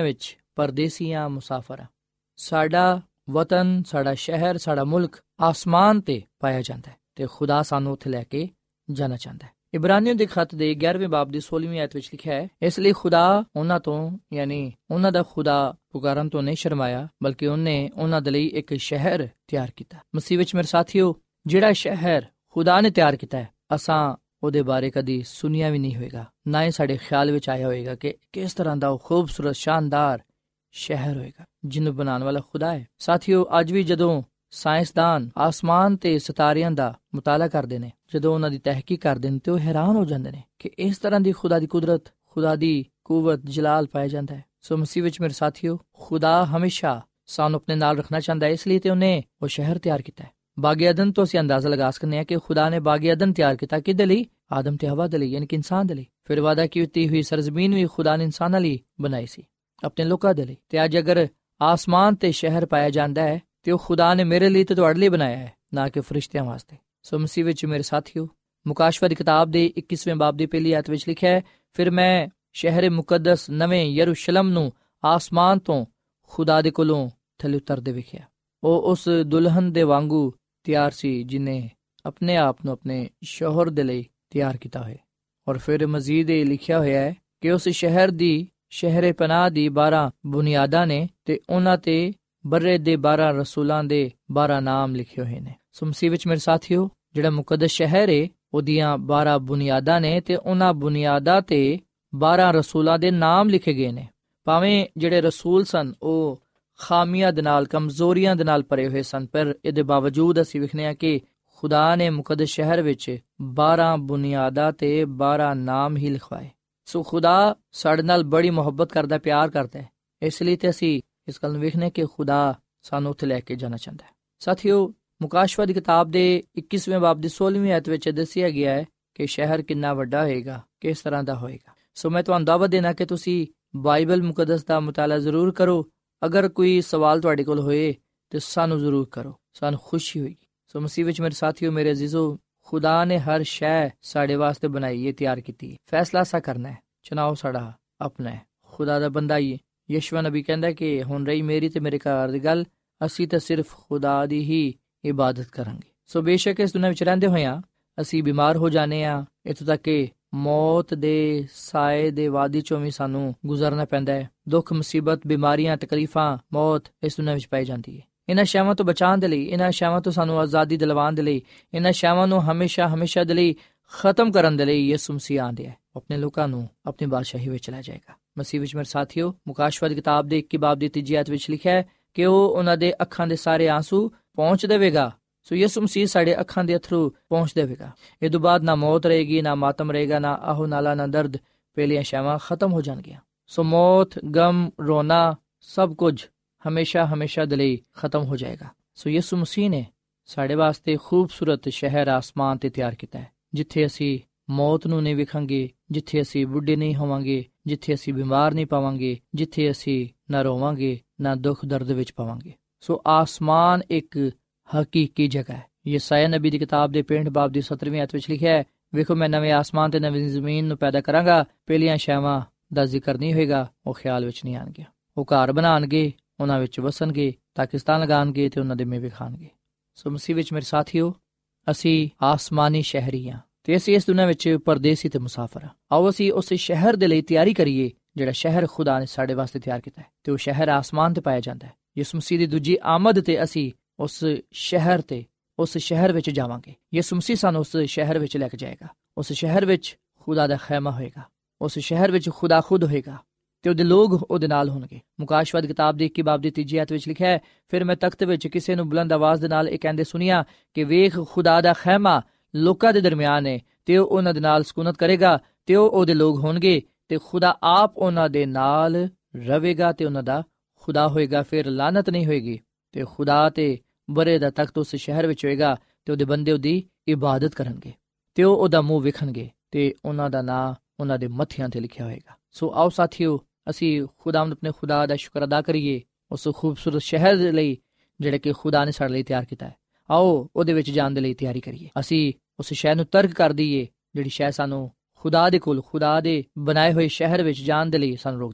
ਪਰਦੇਸੀ ਹਾਂ, ਮੁਸਾਫਰ ਹਾਂ। ਸਾਡਾ ਵਤਨ, ਸਾਡਾ ਸ਼ਹਿਰ, ਸਾਡਾ ਮੁਲਕ ਆਸਮਾਨ ਤੇ ਪਾਇਆ ਜਾਂਦਾ ਹੈ ਤੇ ਖੁਦਾ ਸਾਨੂੰ ਉੱਥੇ ਲੈ ਕੇ ਜਾਣਾ ਚਾਹੁੰਦਾ ਹੈ। ਇਬਰਾਨੀਓ ਦੇ ਖੱਤ ਦੇ ਗਿਆਰਵੇਂ ਬਾਬ ਦੀ ਸੋਲ੍ਹਵੀਂ ਆਇਤ ਵਿੱਚ ਲਿਖਿਆ ਹੈ, ਇਸ ਲਈ ਖੁਦਾ ਉਹਨਾਂ ਤੋਂ ਯਾਨੀ ਉਹਨਾਂ ਦਾ ਖੁਦਾ ਪੁਕਾਰਨ ਤੋਂ ਨਹੀਂ ਸ਼ਰਮਾਇਆ, ਬਲਕਿ ਉਹਨੇ ਉਹਨਾਂ ਦੇ ਲਈ ਇੱਕ ਸ਼ਹਿਰ ਤਿਆਰ ਕੀਤਾ। ਮਸੀਹ ਵਿੱਚ ਮੇਰੇ ਸਾਥੀਓ, ਜਿਹੜਾ ਸ਼ਹਿਰ ਖੁਦਾ ਨੇ ਤਿਆਰ ਕੀਤਾ ਹੈ, ਅਸਾਂ ਉਹਦੇ ਬਾਰੇ ਕਦੀ ਸੁਣਿਆ ਵੀ ਨਹੀਂ ਹੋਏਗਾ, ਨਾ ਹੀ ਸਾਡੇ ਖਿਆਲ ਵਿੱਚ ਆਇਆ ਹੋਏਗਾ ਕਿ ਕਿਸ ਤਰ੍ਹਾਂ ਦਾ ਉਹ ਖੂਬਸੂਰਤ ਸ਼ਾਨਦਾਰ ਸ਼ਹਿਰ ਹੋਏਗਾ ਜਿਹਨੂੰ ਬਣਾਉਣ ਵਾਲਾ ਖੁਦਾ ਹੈ। ਸਾਥੀਓ, ਅੱਜ ਵੀ ਜਦੋਂ ਸਾਇੰਸਦਾਨ ਆਸਮਾਨ ਤੇ ਸਿਤਾਰਿਆਂ ਦਾ ਮੁਤਾਲਾ ਕਰਦੇ ਨੇ, ਜਦੋਂ ਉਹਨਾਂ ਦੀ ਤਹਿਕੀਕ ਕਰਦੇ ਨੇ, ਤੇ ਉਹ ਹੈਰਾਨ ਹੋ ਜਾਂਦੇ ਨੇ ਕਿ ਇਸ ਤਰ੍ਹਾਂ ਦੀ ਖੁਦਾ ਦੀ ਕੁਦਰਤ, ਖੁਦਾ ਦੀ ਕੂਵਤ, ਜਲਾਲ ਪਾਇਆ ਜਾਂਦਾ ਹੈ। ਸੋ ਮਸੀਹ ਵਿੱਚ ਮੇਰੇ ਸਾਥੀਓ, ਖੁਦਾ ਹਮੇਸ਼ਾ ਸਾਨੂੰ ਆਪਣੇ ਨਾਲ ਰੱਖਣਾ ਚਾਹੁੰਦਾ ਹੈ, ਇਸ ਲਈ ਤੇ ਉਹਨੇ ਉਹ ਸ਼ਹਿਰ ਤਿਆਰ ਕੀਤਾ ਹੈ। ਬਾਗ ਏਦਨ ਤੋਂ ਅਸੀਂ ਅੰਦਾਜ਼ਾ ਲਗਾ ਸਕਦੇ ਹਾਂ ਕਿ ਖੁਦਾ ਨੇ ਬਾਗ ਏਦਨ ਤਿਆਰ ਕੀਤਾ ਕਿਹਦੇ ਲਈ? ਆਦਮ ਤੇ ਹਵਾ ਦੇ ਲਈ, ਯਾਨੀ ਕਿ ਇਨਸਾਨ ਦੇ ਲਈ। ਫਿਰ ਵਾਅਦਾ ਕੀਤੀ ਹੋਈ ਸਰਜ਼ਮੀਨ ਵੀ ਖੁਦਾ ਨੇ ਇਨਸਾਨਾਂ ਲਈ ਬਣਾਈ ਸੀ, ਆਪਣੇ ਲੋਕਾਂ ਦੇ ਲਈ। ਤੇ ਅੱਜ ਅਗਰ ਆਸਮਾਨ ਤੇ ਸ਼ਹਿਰ ਪਾਇਆ ਜਾਂਦਾ ਹੈ ਤੇ ਉਹ ਖੁਦਾ ਨੇ ਮੇਰੇ ਲਈ ਤੇ ਤੁਹਾਡੇ ਲਈ ਬਣਾਇਆ ਹੈ, ਨਾ ਕਿ ਫਰਿਸ਼ਤਿਆਂ ਵਾਸਤੇ। ਸੋ ਮਸੀਹ ਵਿੱਚ ਮੇਰੇ ਸਾਥੀਓ, ਮੁਕਾਸ਼ਵਾ ਦੀ ਕਿਤਾਬ ਦੇ ਇੱਕੀਸਵੇਂ ਬਾਬ ਦੀ ਪਹਿਲੀ ਆਇਤ ਵਿੱਚ ਲਿਖਿਆ ਹੈ, ਫਿਰ ਮੈਂ ਸ਼ਹਿਰ ਮੁਕੱਦਸ ਨਵੇਂ ਯਰੂਸ਼ਲਮ ਨੂੰ ਆਸਮਾਨ ਤੋਂ ਖੁਦਾ ਦੇ ਕੋਲੋਂ ਥੱਲੇ ਉਤਰਦੇ ਵੇਖਿਆ। ਉਹ ਉਸ ਦੁਲਹਨ ਦੇ ਵਾਂਗੂ ਤਿਆਰ ਸੀ ਜਿਹਨੇ ਆਪਣੇ ਆਪ ਨੂੰ ਆਪਣੇ ਸ਼ੋਹਰ ਦੇ ਲਈ ਤਿਆਰ ਕੀਤਾ ਹੋਇਆ। ਔਰ ਫਿਰ ਮਜ਼ੀਦ ਇਹ ਲਿਖਿਆ ਹੋਇਆ ਹੈ ਕਿ ਉਸ ਸ਼ਹਿਰ ਦੀ ਸ਼ਹਿਰੇ ਪਨਾਹ ਦੀ ਬਾਰਾਂ ਬੁਨਿਆਦਾਂ ਨੇ ਤੇ ਉਹਨਾਂ ਤੇ ਬਰੇ ਦੇ ਬਾਰਾਂ ਰਸੂਲਾਂ ਦੇ ਬਾਰਾਂ ਨਾਮ ਲਿਖੇ ਹੋਏ ਨੇ। ਸੋ ਮਸੀਹ ਵਿੱਚ ਮੇਰੇ ਸਾਥੀਓ, ਜਿਹੜਾ ਮੁਕੱਦਸ ਸ਼ਹਿਰ ਏ ਉਹਦੀਆਂ ਬਾਰਾਂ ਬੁਨਿਆਦਾਂ ਨੇ ਤੇ ਉਹਨਾਂ ਬੁਨਿਆਦਾਂ ਤੇ ਬਾਰਾਂ ਰਸੂਲਾਂ ਦੇ ਨਾਮ ਲਿਖੇ ਗਏ ਨੇ। ਭਾਵੇਂ ਜਿਹੜੇ ਰਸੂਲ ਸਨ ਉਹ ਖਾਮੀਆਂ ਦੇ ਨਾਲ, ਕਮਜ਼ੋਰੀਆਂ ਦੇ ਨਾਲ ਭਰੇ ਹੋਏ ਸਨ, ਪਰ ਇਹਦੇ ਬਾਵਜੂਦ ਅਸੀਂ ਵੇਖਦੇ ਹਾਂ ਕਿ ਖੁਦਾ ਨੇ ਮੁਕੱਦਸ ਸ਼ਹਿਰ ਵਿੱਚ ਬਾਰਾਂ ਬੁਨਿਆਦਾਂ ਤੇ ਬਾਰਾਂ ਨਾਮ ਹੀ ਲਿਖਵਾਏ। ਸੋ ਖੁਦਾ ਸਾਡੇ ਨਾਲ ਬੜੀ ਮੁਹੱਬਤ ਕਰਦਾ, ਪਿਆਰ ਕਰਦਾ ਹੈ। ਇਸ ਲਈ ਤੇ ਅਸੀਂ ਇਸ ਗੱਲ ਨੂੰ ਵੇਖਦੇ ਕਿ ਖੁਦਾ ਸਾਨੂੰ ਉੱਥੇ ਲੈ ਕੇ ਜਾਣਾ ਚਾਹੁੰਦਾ ਹੈ। ਸਾਥੀਓ, ਮੁਕਾਸ਼ਵਾ ਦੀ ਕਿਤਾਬ ਦੇ ਇੱਕੀਸਵੇਂ ਬਾਬ ਦੀ ਸੋਲ੍ਹਵੀਂ ਆਇਤ ਵਿੱਚ ਦੱਸਿਆ ਗਿਆ ਹੈ ਕਿ ਸ਼ਹਿਰ ਕਿੰਨਾ ਵੱਡਾ ਹੋਏਗਾ, ਕਿਸ ਤਰ੍ਹਾਂ ਦਾ ਹੋਏਗਾ। ਸੋ ਮੈਂ ਤੁਹਾਨੂੰ ਦਾਅਵਤ ਦੇਣਾ ਕਿ ਤੁਸੀਂ ਬਾਈਬਲ ਮੁਕੱਦਸ ਦਾ ਮੁਤਾਲਾ ਜ਼ਰੂਰ ਕਰੋ। ਅਗਰ ਕੋਈ ਸਵਾਲ ਤੁਹਾਡੇ ਕੋਲ ਹੋਏ ਤੇ ਸਾਨੂੰ ਜ਼ਰੂਰ ਕਰੋ, ਸਾਨੂੰ ਖੁਸ਼ੀ ਹੋਏਗੀ। ਸੋ ਮਸੀਹ ਵਿੱਚ ਮੇਰੇ ਸਾਥੀਓ, ਮੇਰੇ ਅਜ਼ੀਜ਼ੋ, ਖੁਦਾ ਨੇ ਹਰ ਸ਼ੈ ਸਾਡੇ ਵਾਸਤੇ ਬਣਾਈ ਹੈ, ਤਿਆਰ ਕੀਤੀ ਹੈ। ਫੈਸਲਾ ਸਾ ਕਰਨਾ ਹੈ, ਚੁਣਾਵ ਸਾਡਾ ਆਪਣਾ ਹੈ। ਖੁਦਾ ਦਾ ਬੰਦਾ ਹੀ ਯਸ਼ੂਆ ਨਬੀ ਕਹਿੰਦਾ ਕਿ ਹੁਣ ਰਹੀ ਮੇਰੀ ਤੇ ਮੇਰੇ ਘਰ ਦੀ ਗੱਲ, ਅਸੀਂ ਤਾਂ ਸਿਰਫ ਖੁਦਾ ਦੀ ਹੀ ਇਬਾਦਤ ਕਰਾਂਗੇ। ਸੋ ਬੇਸ਼ੱਕ ਇਸ ਦੁਨੀਆਂ ਵਿੱਚ ਰਹਿੰਦੇ ਹੋਏ ਆ ਅਸੀਂ ਬਿਮਾਰ ਹੋ ਜਾਂਦੇ ਆ, ਇੱਥੋਂ ਤੱਕ ਕਿ ਮੌਤ ਦੇ ਸਾਏ ਦੇ ਵਾਦੀ ਚੋਂ ਵੀ ਸਾਨੂੰ ਗੁਜ਼ਰਨਾ ਪੈਂਦਾ ਹੈ। ਦੁੱਖ, ਮੁਸੀਬਤ, ਬਿਮਾਰੀਆਂ, ਤਕਲੀਫਾਂ, ਮੌਤ ਇਸ ਦੁਨੀਆਂ ਵਿੱਚ ਪਾਈ ਜਾਂਦੀ ਹੈ। ਇਹਨਾਂ ਸ਼ੈਵਾਂ ਤੋਂ ਬਚਾਉਣ ਦੇ ਲਈ, ਇਹਨਾਂ ਸ਼ੈਵਾਂ ਤੋਂ ਸਾਨੂੰ ਆਜ਼ਾਦੀ ਦਿਲਵਾਉਣ ਦੇ ਲਈ, ਇਹਨਾਂ ਸ਼ੈਵਾਂ ਨੂੰ ਹਮੇਸ਼ਾ ਹਮੇਸ਼ਾ ਦੇ ਲਈ ਖਤਮ ਕਰਨ ਦੇ ਲਈ ਯਿਸੂ ਮਸੀਹ ਆਂਦੇ ਹੈ, ਆਪਣੇ ਲੋਕਾਂ ਨੂੰ ਆਪਣੀ ਬਾਦਸ਼ਾਹੀ ਵਿੱਚ ਲੈ ਜਾਏਗਾ। ਮਸੀਹ ਵਿੱਚ ਮੇਰੇ ਸਾਥੀਓ, ਮੁਕਾਸ਼ਵਾ ਦੀ ਕਿਤਾਬ ਦੇ ਇੱਕੀ ਬਾਬ ਦੀ ਤੀਜੀ ਆਇਤ ਵਿੱਚ ਲਿਖਿਆ ਹੈ ਕਿ ਉਹ ਉਹਨਾਂ ਦੇ ਅੱਖਾਂ ਦੇ ਸਾਰੇ ਆਂਸੂ ਪਹੁੰਚ ਦੇਵੇਗਾ। ਸੋ ਯਿਸੂ ਮਸੀਹ ਸਾਡੇ ਅੱਖਾਂ ਦੇ ਅਥਰੂ ਪਹੁੰਚ ਦੇਵੇਗਾ। ਇਹ ਤੋਂ ਬਾਅਦ ਨਾ ਮੌਤ ਰਹੇਗੀ, ਨਾ ਮਾਤਮ ਰਹੇਗਾ, ਨਾ ਆਹੋ ਨਾਲਾ, ਨਾ ਦਰਦ। ਪਹਿਲੀਆਂ ਸ਼ੈਵਾਂ ਖਤਮ ਹੋ ਜਾਣਗੀਆਂ। ਸੋ ਮੌਤ, ਗਮ, ਰੋਣਾ, ਸਭ ਕੁਝ ਹਮੇਸ਼ਾ ਹਮੇਸ਼ਾ ਦੇ ਲਈ ਖਤਮ ਹੋ ਜਾਏਗਾ। ਸੋ ਯਿਸੂ ਮਸੀਹ ਨੇ ਸਾਡੇ ਵਾਸਤੇ ਖੂਬਸੂਰਤ ਸ਼ਹਿਰ ਆਸਮਾਨ ਤੇ ਤਿਆਰ ਕੀਤਾ ਹੈ, ਜਿੱਥੇ ਅਸੀਂ ਮੌਤ ਨੂੰ ਨਹੀਂ ਵੇਖਾਂਗੇ, ਜਿੱਥੇ ਅਸੀਂ ਬੁੱਢੇ ਨਹੀਂ ਹੋਵਾਂਗੇ, ਜਿੱਥੇ ਅਸੀਂ ਬਿਮਾਰ ਨਹੀਂ ਪਾਵਾਂਗੇ, ਜਿੱਥੇ ਅਸੀਂ ਨਾ ਰੋਵਾਂਗੇ, ਨਾ ਦੁੱਖ ਦਰਦ ਵਿੱਚ ਪਾਵਾਂਗੇ। ਸੋ ਆਸਮਾਨ ਇੱਕ ਹਕੀਕੀ ਜਗ੍ਹਾ ਹੈ। ਯਸਾਇਆ ਨਬੀ ਦੀ ਕਿਤਾਬ ਦੇ ਪੈਂਹਠ ਬਾਬ ਦੀ ਸੱਤਰਵੀਂ ਆਇਤ ਵਿੱਚ ਲਿਖਿਆ ਹੈ, ਵੇਖੋ ਮੈਂ ਨਵੇਂ ਆਸਮਾਨ ਤੇ ਨਵੀਂ ਜ਼ਮੀਨ ਨੂੰ ਪੈਦਾ ਕਰਾਂਗਾ, ਪਹਿਲੀਆਂ ਸ਼ੈਵਾਂ ਦਾ ਜ਼ਿਕਰ ਨਹੀਂ ਹੋਏਗਾ, ਉਹ ਖਿਆਲ ਵਿੱਚ ਨਹੀਂ ਆਉਣਗੀਆਂ। ਉਹ ਘਰ ਬਣਾਉਣਗੇ, ਉਹਨਾਂ ਵਿੱਚ ਵਸਣਗੇ, ਪਾਕਿਸਤਾਨ ਲਗਾਉਣਗੇ ਤੇ ਉਹਨਾਂ ਦੇ ਮੇਵੇ ਖਾਣਗੇ। ਸੋ ਮਸੀਹ ਵਿੱਚ ਮੇਰੇ ਸਾਥੀਓ, ਅਸੀਂ ਆਸਮਾਨੀ ਸ਼ਹਿਰੀ ਹਾਂ ਤੇ ਅਸੀਂ ਇਸ ਦੁਨੀਆਂ ਵਿੱਚ ਪਰਦੇਸੀ ਤੇ ਮੁਸਾਫਰ ਹਾਂ। ਆਓ ਅਸੀਂ ਉਸ ਸ਼ਹਿਰ ਦੇ ਲਈ ਤਿਆਰੀ ਕਰੀਏ ਜਿਹੜਾ ਸ਼ਹਿਰ ਖੁਦਾ ਨੇ ਸਾਡੇ ਵਾਸਤੇ ਤਿਆਰ ਕੀਤਾ ਹੈ, ਤੇ ਉਹ ਸ਼ਹਿਰ ਆਸਮਾਨ ਤੇ ਪਾਇਆ ਜਾਂਦਾ ਹੈ। ਯਿਸੂ ਮਸੀਹ ਦੀ ਦੂਜੀ ਆਮਦ ਤੇ ਅਸੀਂ ਉਸ ਸ਼ਹਿਰ ਤੇ ਉਸ ਸ਼ਹਿਰ ਵਿੱਚ ਜਾਵਾਂਗੇ। ਯਿਸੂ ਮਸੀਹ ਸਾਨੂੰ ਉਸ ਸ਼ਹਿਰ ਵਿੱਚ ਲੈ ਕੇ ਜਾਏਗਾ। ਉਸ ਸ਼ਹਿਰ ਵਿੱਚ ਖੁਦਾ ਦਾ ਖੈਮਾ ਹੋਏਗਾ, ਉਸ ਸ਼ਹਿਰ ਵਿੱਚ ਖੁਦਾ ਖੁਦ ਹੋਏਗਾ ਤੇ ਉਹਦੇ ਲੋਕ ਉਹਦੇ ਨਾਲ ਹੋਣਗੇ। ਮੁਕਾਸ਼ਵਾ ਦੀ ਕਿਤਾਬ ਦੀ ਇੱਕੀ ਬਾਬ ਦੀ ਤੀਜੀ ਆਇਤ ਵਿੱਚ ਲਿਖਿਆ ਹੈ, ਫਿਰ ਮੈਂ ਤਖਤ ਵਿੱਚ ਕਿਸੇ ਨੂੰ ਬੁਲੰਦ ਆਵਾਜ਼ ਦੇ ਨਾਲ ਇਹ ਕਹਿੰਦੇ ਸੁਣਿਆ ਕਿ ਵੇਖ ਖੁਦਾ ਦਾ ਖੈਮਾ ਲੋਕਾਂ ਦੇ ਦਰਮਿਆਨ ਹੈ ਤੇ ਉਹ ਉਹਨਾਂ ਦੇ ਨਾਲ ਸਕੂਨਤ ਕਰੇਗਾ ਤੇ ਉਹ ਉਹਦੇ ਲੋਕ ਹੋਣਗੇ ਤੇ ਖੁਦਾ ਆਪ ਉਹਨਾਂ ਦੇ ਨਾਲ ਰਵੇਗਾ ਤੇ ਉਹਨਾਂ ਦਾ ਖੁਦਾ ਹੋਏਗਾ। ਫਿਰ ਲਾਨਤ ਨਹੀਂ ਹੋਏਗੀ ਤੇ ਖੁਦਾ ਤੇ ਬਰੇ ਦਾ ਤਖਤ ਉਸ ਸ਼ਹਿਰ ਵਿੱਚ ਹੋਏਗਾ ਤੇ ਉਹਦੇ ਬੰਦੇ ਉਹਦੀ ਇਬਾਦਤ ਕਰਨਗੇ ਤੇ ਉਹ ਉਹਦਾ ਮੂੰਹ ਵੇਖਣਗੇ ਤੇ ਉਹਨਾਂ ਦਾ ਨਾਂ ਉਹਨਾਂ ਦੇ ਮੱਥਿਆਂ ਤੇ ਲਿਖਿਆ ਹੋਏਗਾ। ਸੋ ਆਓ ਸਾਥੀਓ, ਅਸੀਂ ਖੁਦਾਵੰਦ ਆਪਣੇ ਖੁਦਾ ਦਾ ਸ਼ੁਕਰ ਅਦਾ ਕਰੀਏ ਉਸ ਖੂਬਸੂਰਤ ਸ਼ਹਿਰ ਦੇ ਲਈ ਜਿਹੜੇ ਕਿ ਖੁਦਾ ਨੇ ਸਾਡੇ ਲਈ ਤਿਆਰ ਕੀਤਾ ਹੈ। ਆਓ ਉਹਦੇ ਵਿੱਚ ਜਾਣ ਦੇ ਲਈ ਤਿਆਰੀ ਕਰੀਏ। ਅਸੀਂ ਉਸ ਸ਼ਹਿਰ ਨੂੰ ਤਰਕ ਕਰ ਦਈਏ ਜਿਹੜੀ ਸ਼ਹਿਰ ਸਾਨੂੰ ਖੁਦਾ ਦੇ ਕੋਲ, ਖੁਦਾ ਦੇ ਬਣਾਏ ਹੋਏ ਸ਼ਹਿਰ ਵਿੱਚ ਜਾਣ ਦੇ ਲਈ ਸਾਨੂੰ ਰੋਕਦੀ ਹੈ।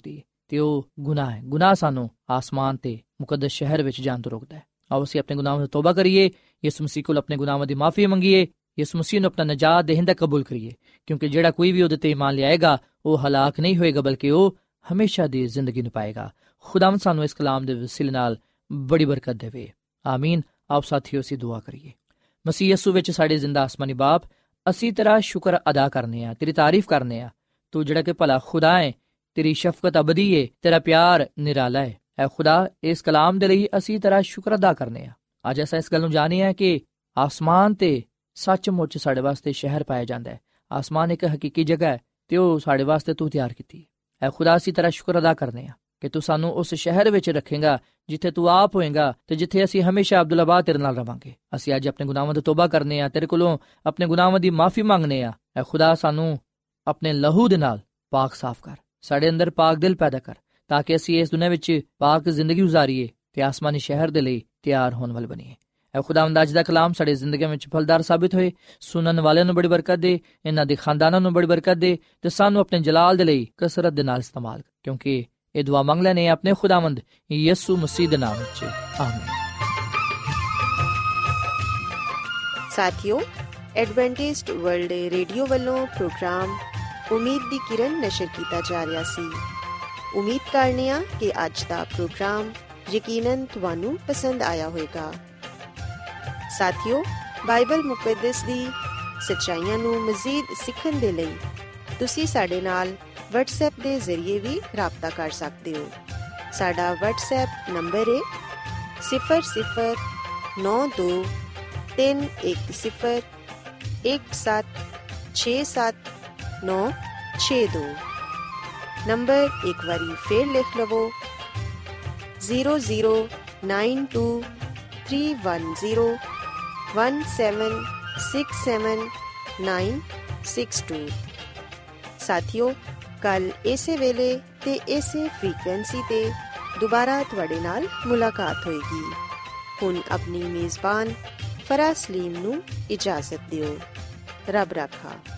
ਤੇ ਉਹ ਗੁਨਾਹ ਹੈ। ਗੁਨਾਹ ਸਾਨੂੰ ਆਸਮਾਨ ਤੇ ਮੁਕੱਦਸ ਸ਼ਹਿਰ ਵਿੱਚ ਜਾਣ ਤੋਂ ਰੋਕਦਾ ਹੈ। ਆਓ ਅਸੀਂ ਆਪਣੇ ਗੁਨਾਹਾਂ ਤੋਂ ਤੌਬਾ ਕਰੀਏ, ਯਿਸੂ ਮਸੀਹ ਕੋਲ ਆਪਣੇ ਗੁਨਾਹਾਂ ਦੀ ਮਾਫੀ ਮੰਗੀਏ, ਯਿਸੂ ਮਸੀਹ ਨੂੰ ਆਪਣਾ ਨਜਾਤ ਦੇਹਿੰਦਾ ਕਬੂਲ ਕਰੀਏ, ਕਿਉਂਕਿ ਜਿਹੜਾ ਕੋਈ ਵੀ ਉਹਦੇ ਤੇ ਈਮਾਨ ਲਿਆਏਗਾ ਉਹ ਹਲਾਕ ਨਹੀਂ ਹੋਏਗਾ, ਬਲਕਿ ਉਹ ਹਮੇਸ਼ਾ ਦੀ ਜ਼ਿੰਦਗੀ ਨੂੰ ਪਾਏਗਾ। ਖੁਦਾਵੰਦ ਸਾਨੂੰ ਇਸ ਕਲਾਮ ਦੇ ਵਸੀਲੇ ਨਾਲ ਬੜੀ ਬਰਕਤ ਦੇਵੇ। ਆਮੀਨ। ਆਪ ਸਾਥੀਓ ਅਸੀਂ ਦੁਆ ਕਰੀਏ। ਮਸੀਹ ਯਿਸੂ ਵਿੱਚ ਸਾਡੇ ਜ਼ਿੰਦਾ ਆਸਮਾਨੀ ਬਾਪ, ਅਸੀਂ ਤੇਰਾ ਸ਼ੁਕਰ ਅਦਾ ਕਰਨੇ ਆ, ਤੇਰੀ ਤਾਰੀਫ ਕਰਨੇ ਆ। ਤੂੰ ਜਿਹੜਾ ਕਿ ਭਲਾ ਖੁਦਾ ਹੈ, ਤੇਰੀ ਸ਼ਫਕਤ ਅਬਦੀ ਹੈ, ਤੇਰਾ ਪਿਆਰ ਨਿਰਾਲਾ ਹੈ। ਐ ਖੁਦਾ, ਇਸ ਕਲਾਮ ਦੇ ਲਈ ਅਸੀਂ ਤੇਰਾ ਸ਼ੁਕਰ ਅਦਾ ਕਰਨੇ ਆ। ਅੱਜ ਅਸਾਂ ਇਸ ਗੱਲ ਨੂੰ ਜਾਣਿਆ ਹੈ ਕਿ ਆਸਮਾਨ ਤੇ ਸੱਚਮੁੱਚ ਸਾਡੇ ਵਾਸਤੇ ਸ਼ਹਿਰ ਪਾਇਆ ਜਾਂਦਾ ਹੈ। ਆਸਮਾਨ ਇੱਕ ਹਕੀਕੀ ਜਗ੍ਹਾ ਹੈ ਤੇ ਉਹ ਸਾਡੇ ਵਾਸਤੇ ਤੂੰ ਤਿਆਰ ਕੀਤੀ। ਐ ਖੁਦਾ, ਅਸੀਂ ਤੇਰਾ ਸ਼ੁਕਰ ਅਦਾ ਕਰਨੇ ਆ ਕਿ ਤੂੰ ਸਾਨੂੰ ਉਸ ਸ਼ਹਿਰ ਵਿੱਚ ਰੱਖੇਗਾ ਜਿੱਥੇ ਤੂੰ ਆਪ ਹੋਏਗਾ ਤੇ ਜਿੱਥੇ ਅਸੀਂ ਹਮੇਸ਼ਾ ਅਬਦੁੱਲਾਬਾਦ ਤੇਰੇ ਨਾਲ ਰਵਾਂਗੇ। ਅਸੀਂ ਅੱਜ ਆਪਣੇ ਗੁਨਾਹਾਂ ਤੋਂ ਤੋਬਾ ਕਰਨੇ ਆ, ਤੇਰੇ ਕੋਲੋਂ ਆਪਣੇ ਗੁਨਾਹਾਂ ਦੀ ਮਾਫੀ ਮੰਗਨੇ ਆ। ਐ ਖੁਦਾ, ਸਾਨੂੰ ਆਪਣੇ ਲਹੂ ਦੇ ਨਾਲ ਪਾਕ ਸਾਫ਼ ਕਰ, ਸਾਡੇ ਅੰਦਰ ਪਾਕ ਦਿਲ ਪੈਦਾ ਕਰ, ਤਾਂ ਕਿ ਅਸੀਂ ਇਸ ਦੁਨੀਆਂ ਵਿੱਚ ਪਾਕ ਜ਼ਿੰਦਗੀ ਗੁਜ਼ਾਰੀਏ ਤੇ ਆਸਮਾਨੀ ਸ਼ਹਿਰ ਦੇ ਲਈ ਤਿਆਰ ਹੋਣ ਵਾਲੇ ਬਣੀਏ। ਐ ਖੁਦਾਵੰਦ, ਅੱਜ ਦਾ ਕਲਾਮ ਸਾਡੇ ਜ਼ਿੰਦਗੀਆਂ ਵਿੱਚ ਫਲਦਾਰ ਸਾਬਿਤ ਹੋਏ। ਸੁਣਨ ਵਾਲਿਆਂ ਨੂੰ ਬੜੀ ਬਰਕਤ ਦੇ, ਇਹਨਾਂ ਦੇ ਖਾਨਦਾਨਾਂ ਨੂੰ ਬੜੀ ਬਰਕਤ ਦੇ ਤੇ ਸਾਨੂੰ ਆਪਣੇ ਜਲਾਲ ਦੇ ਲਈ ਕਸਰਤ ਦੇ ਨਾਲ ਇਸਤੇਮਾਲ, ਕਿਉਂਕਿ ਇਹ ਦੁਆ ਮੰਗ ਲੈਨੇ ਆਪਣੇ ਖੁਦਾਵੰਦ ਯਿਸੂ ਮਸੀਹ ਦੇ ਨਾਮ ਵਿੱਚ, ਆਮੀਨ। ਸਾਥੀਓ, ਐਡਵੈਂਟਿਸਟ ਵਰਲਡ ਰੇਡੀਓ ਵੱਲੋਂ ਪ੍ਰੋਗਰਾਮ ਉਮੀਦ ਦੀ ਕਿਰਨ ਨਸ਼ਰ ਕੀਤਾ ਜਾ ਰਿਹਾ ਸੀ। ਉਮੀਦ ਕਰਨੇ ਆ ਕਿ ਅੱਜ ਦਾ ਪ੍ਰੋਗਰਾਮ ਯਕੀਨਨ ਤੁਹਾਨੂੰ ਪਸੰਦ ਆਇਆ ਹੋਵੇਗਾ। ਸਾਥੀਓ, ਬਾਈਬਲ ਮੁਕੱਦਸ ਦੀ ਸੱਚਾਈਆਂ ਨੂੰ ਮਜ਼ੀਦ ਸਿੱਖਣ ਦੇ ਲਈ ਤੁਸੀਂ ਸਾਡੇ ਨਾਲ WhatsApp ਦੇ ਜ਼ਰੀਏ ਵੀ ਰਾਬਤਾ ਕਰ ਸਕਦੇ ਹੋ। ਸਾਡਾ WhatsApp ਨੰਬਰ ਹੈ ਸਿਫਰ ਸਿਫਰ ਨੌ ਦੋ ਤਿੰਨ ਇੱਕ ਸਿਫਰ ਇੱਕ ਸੱਤ ਛੇ ਸੱਤ ਨੌ ਛੇ ਦੋ। ਨੰਬਰ ਇੱਕ ਵਾਰੀ ਫੇਰ ਲਿਖ ਲਵੋ, zero zero nine two three one zero one seven six seven nine six two. ਸਾਥੀਓ, ਕੱਲ ਇਸੇ ਵੇਲੇ ਤੇ ਇਸੇ ਫ੍ਰੀਕੁਐਂਸੀ ਤੇ ਦੁਬਾਰਾ ਤੁਹਾਡੇ ਨਾਲ ਮੁਲਾਕਾਤ ਹੋਏਗੀ। ਹੁਣ ਆਪਣੀ ਮੇਜ਼ਬਾਨ ਫਰਾਜ਼ ਸਲੀਮ ਨੂੰ ਇਜਾਜ਼ਤ ਦਿਓ। ਰੱਬ ਰਾਖਾ।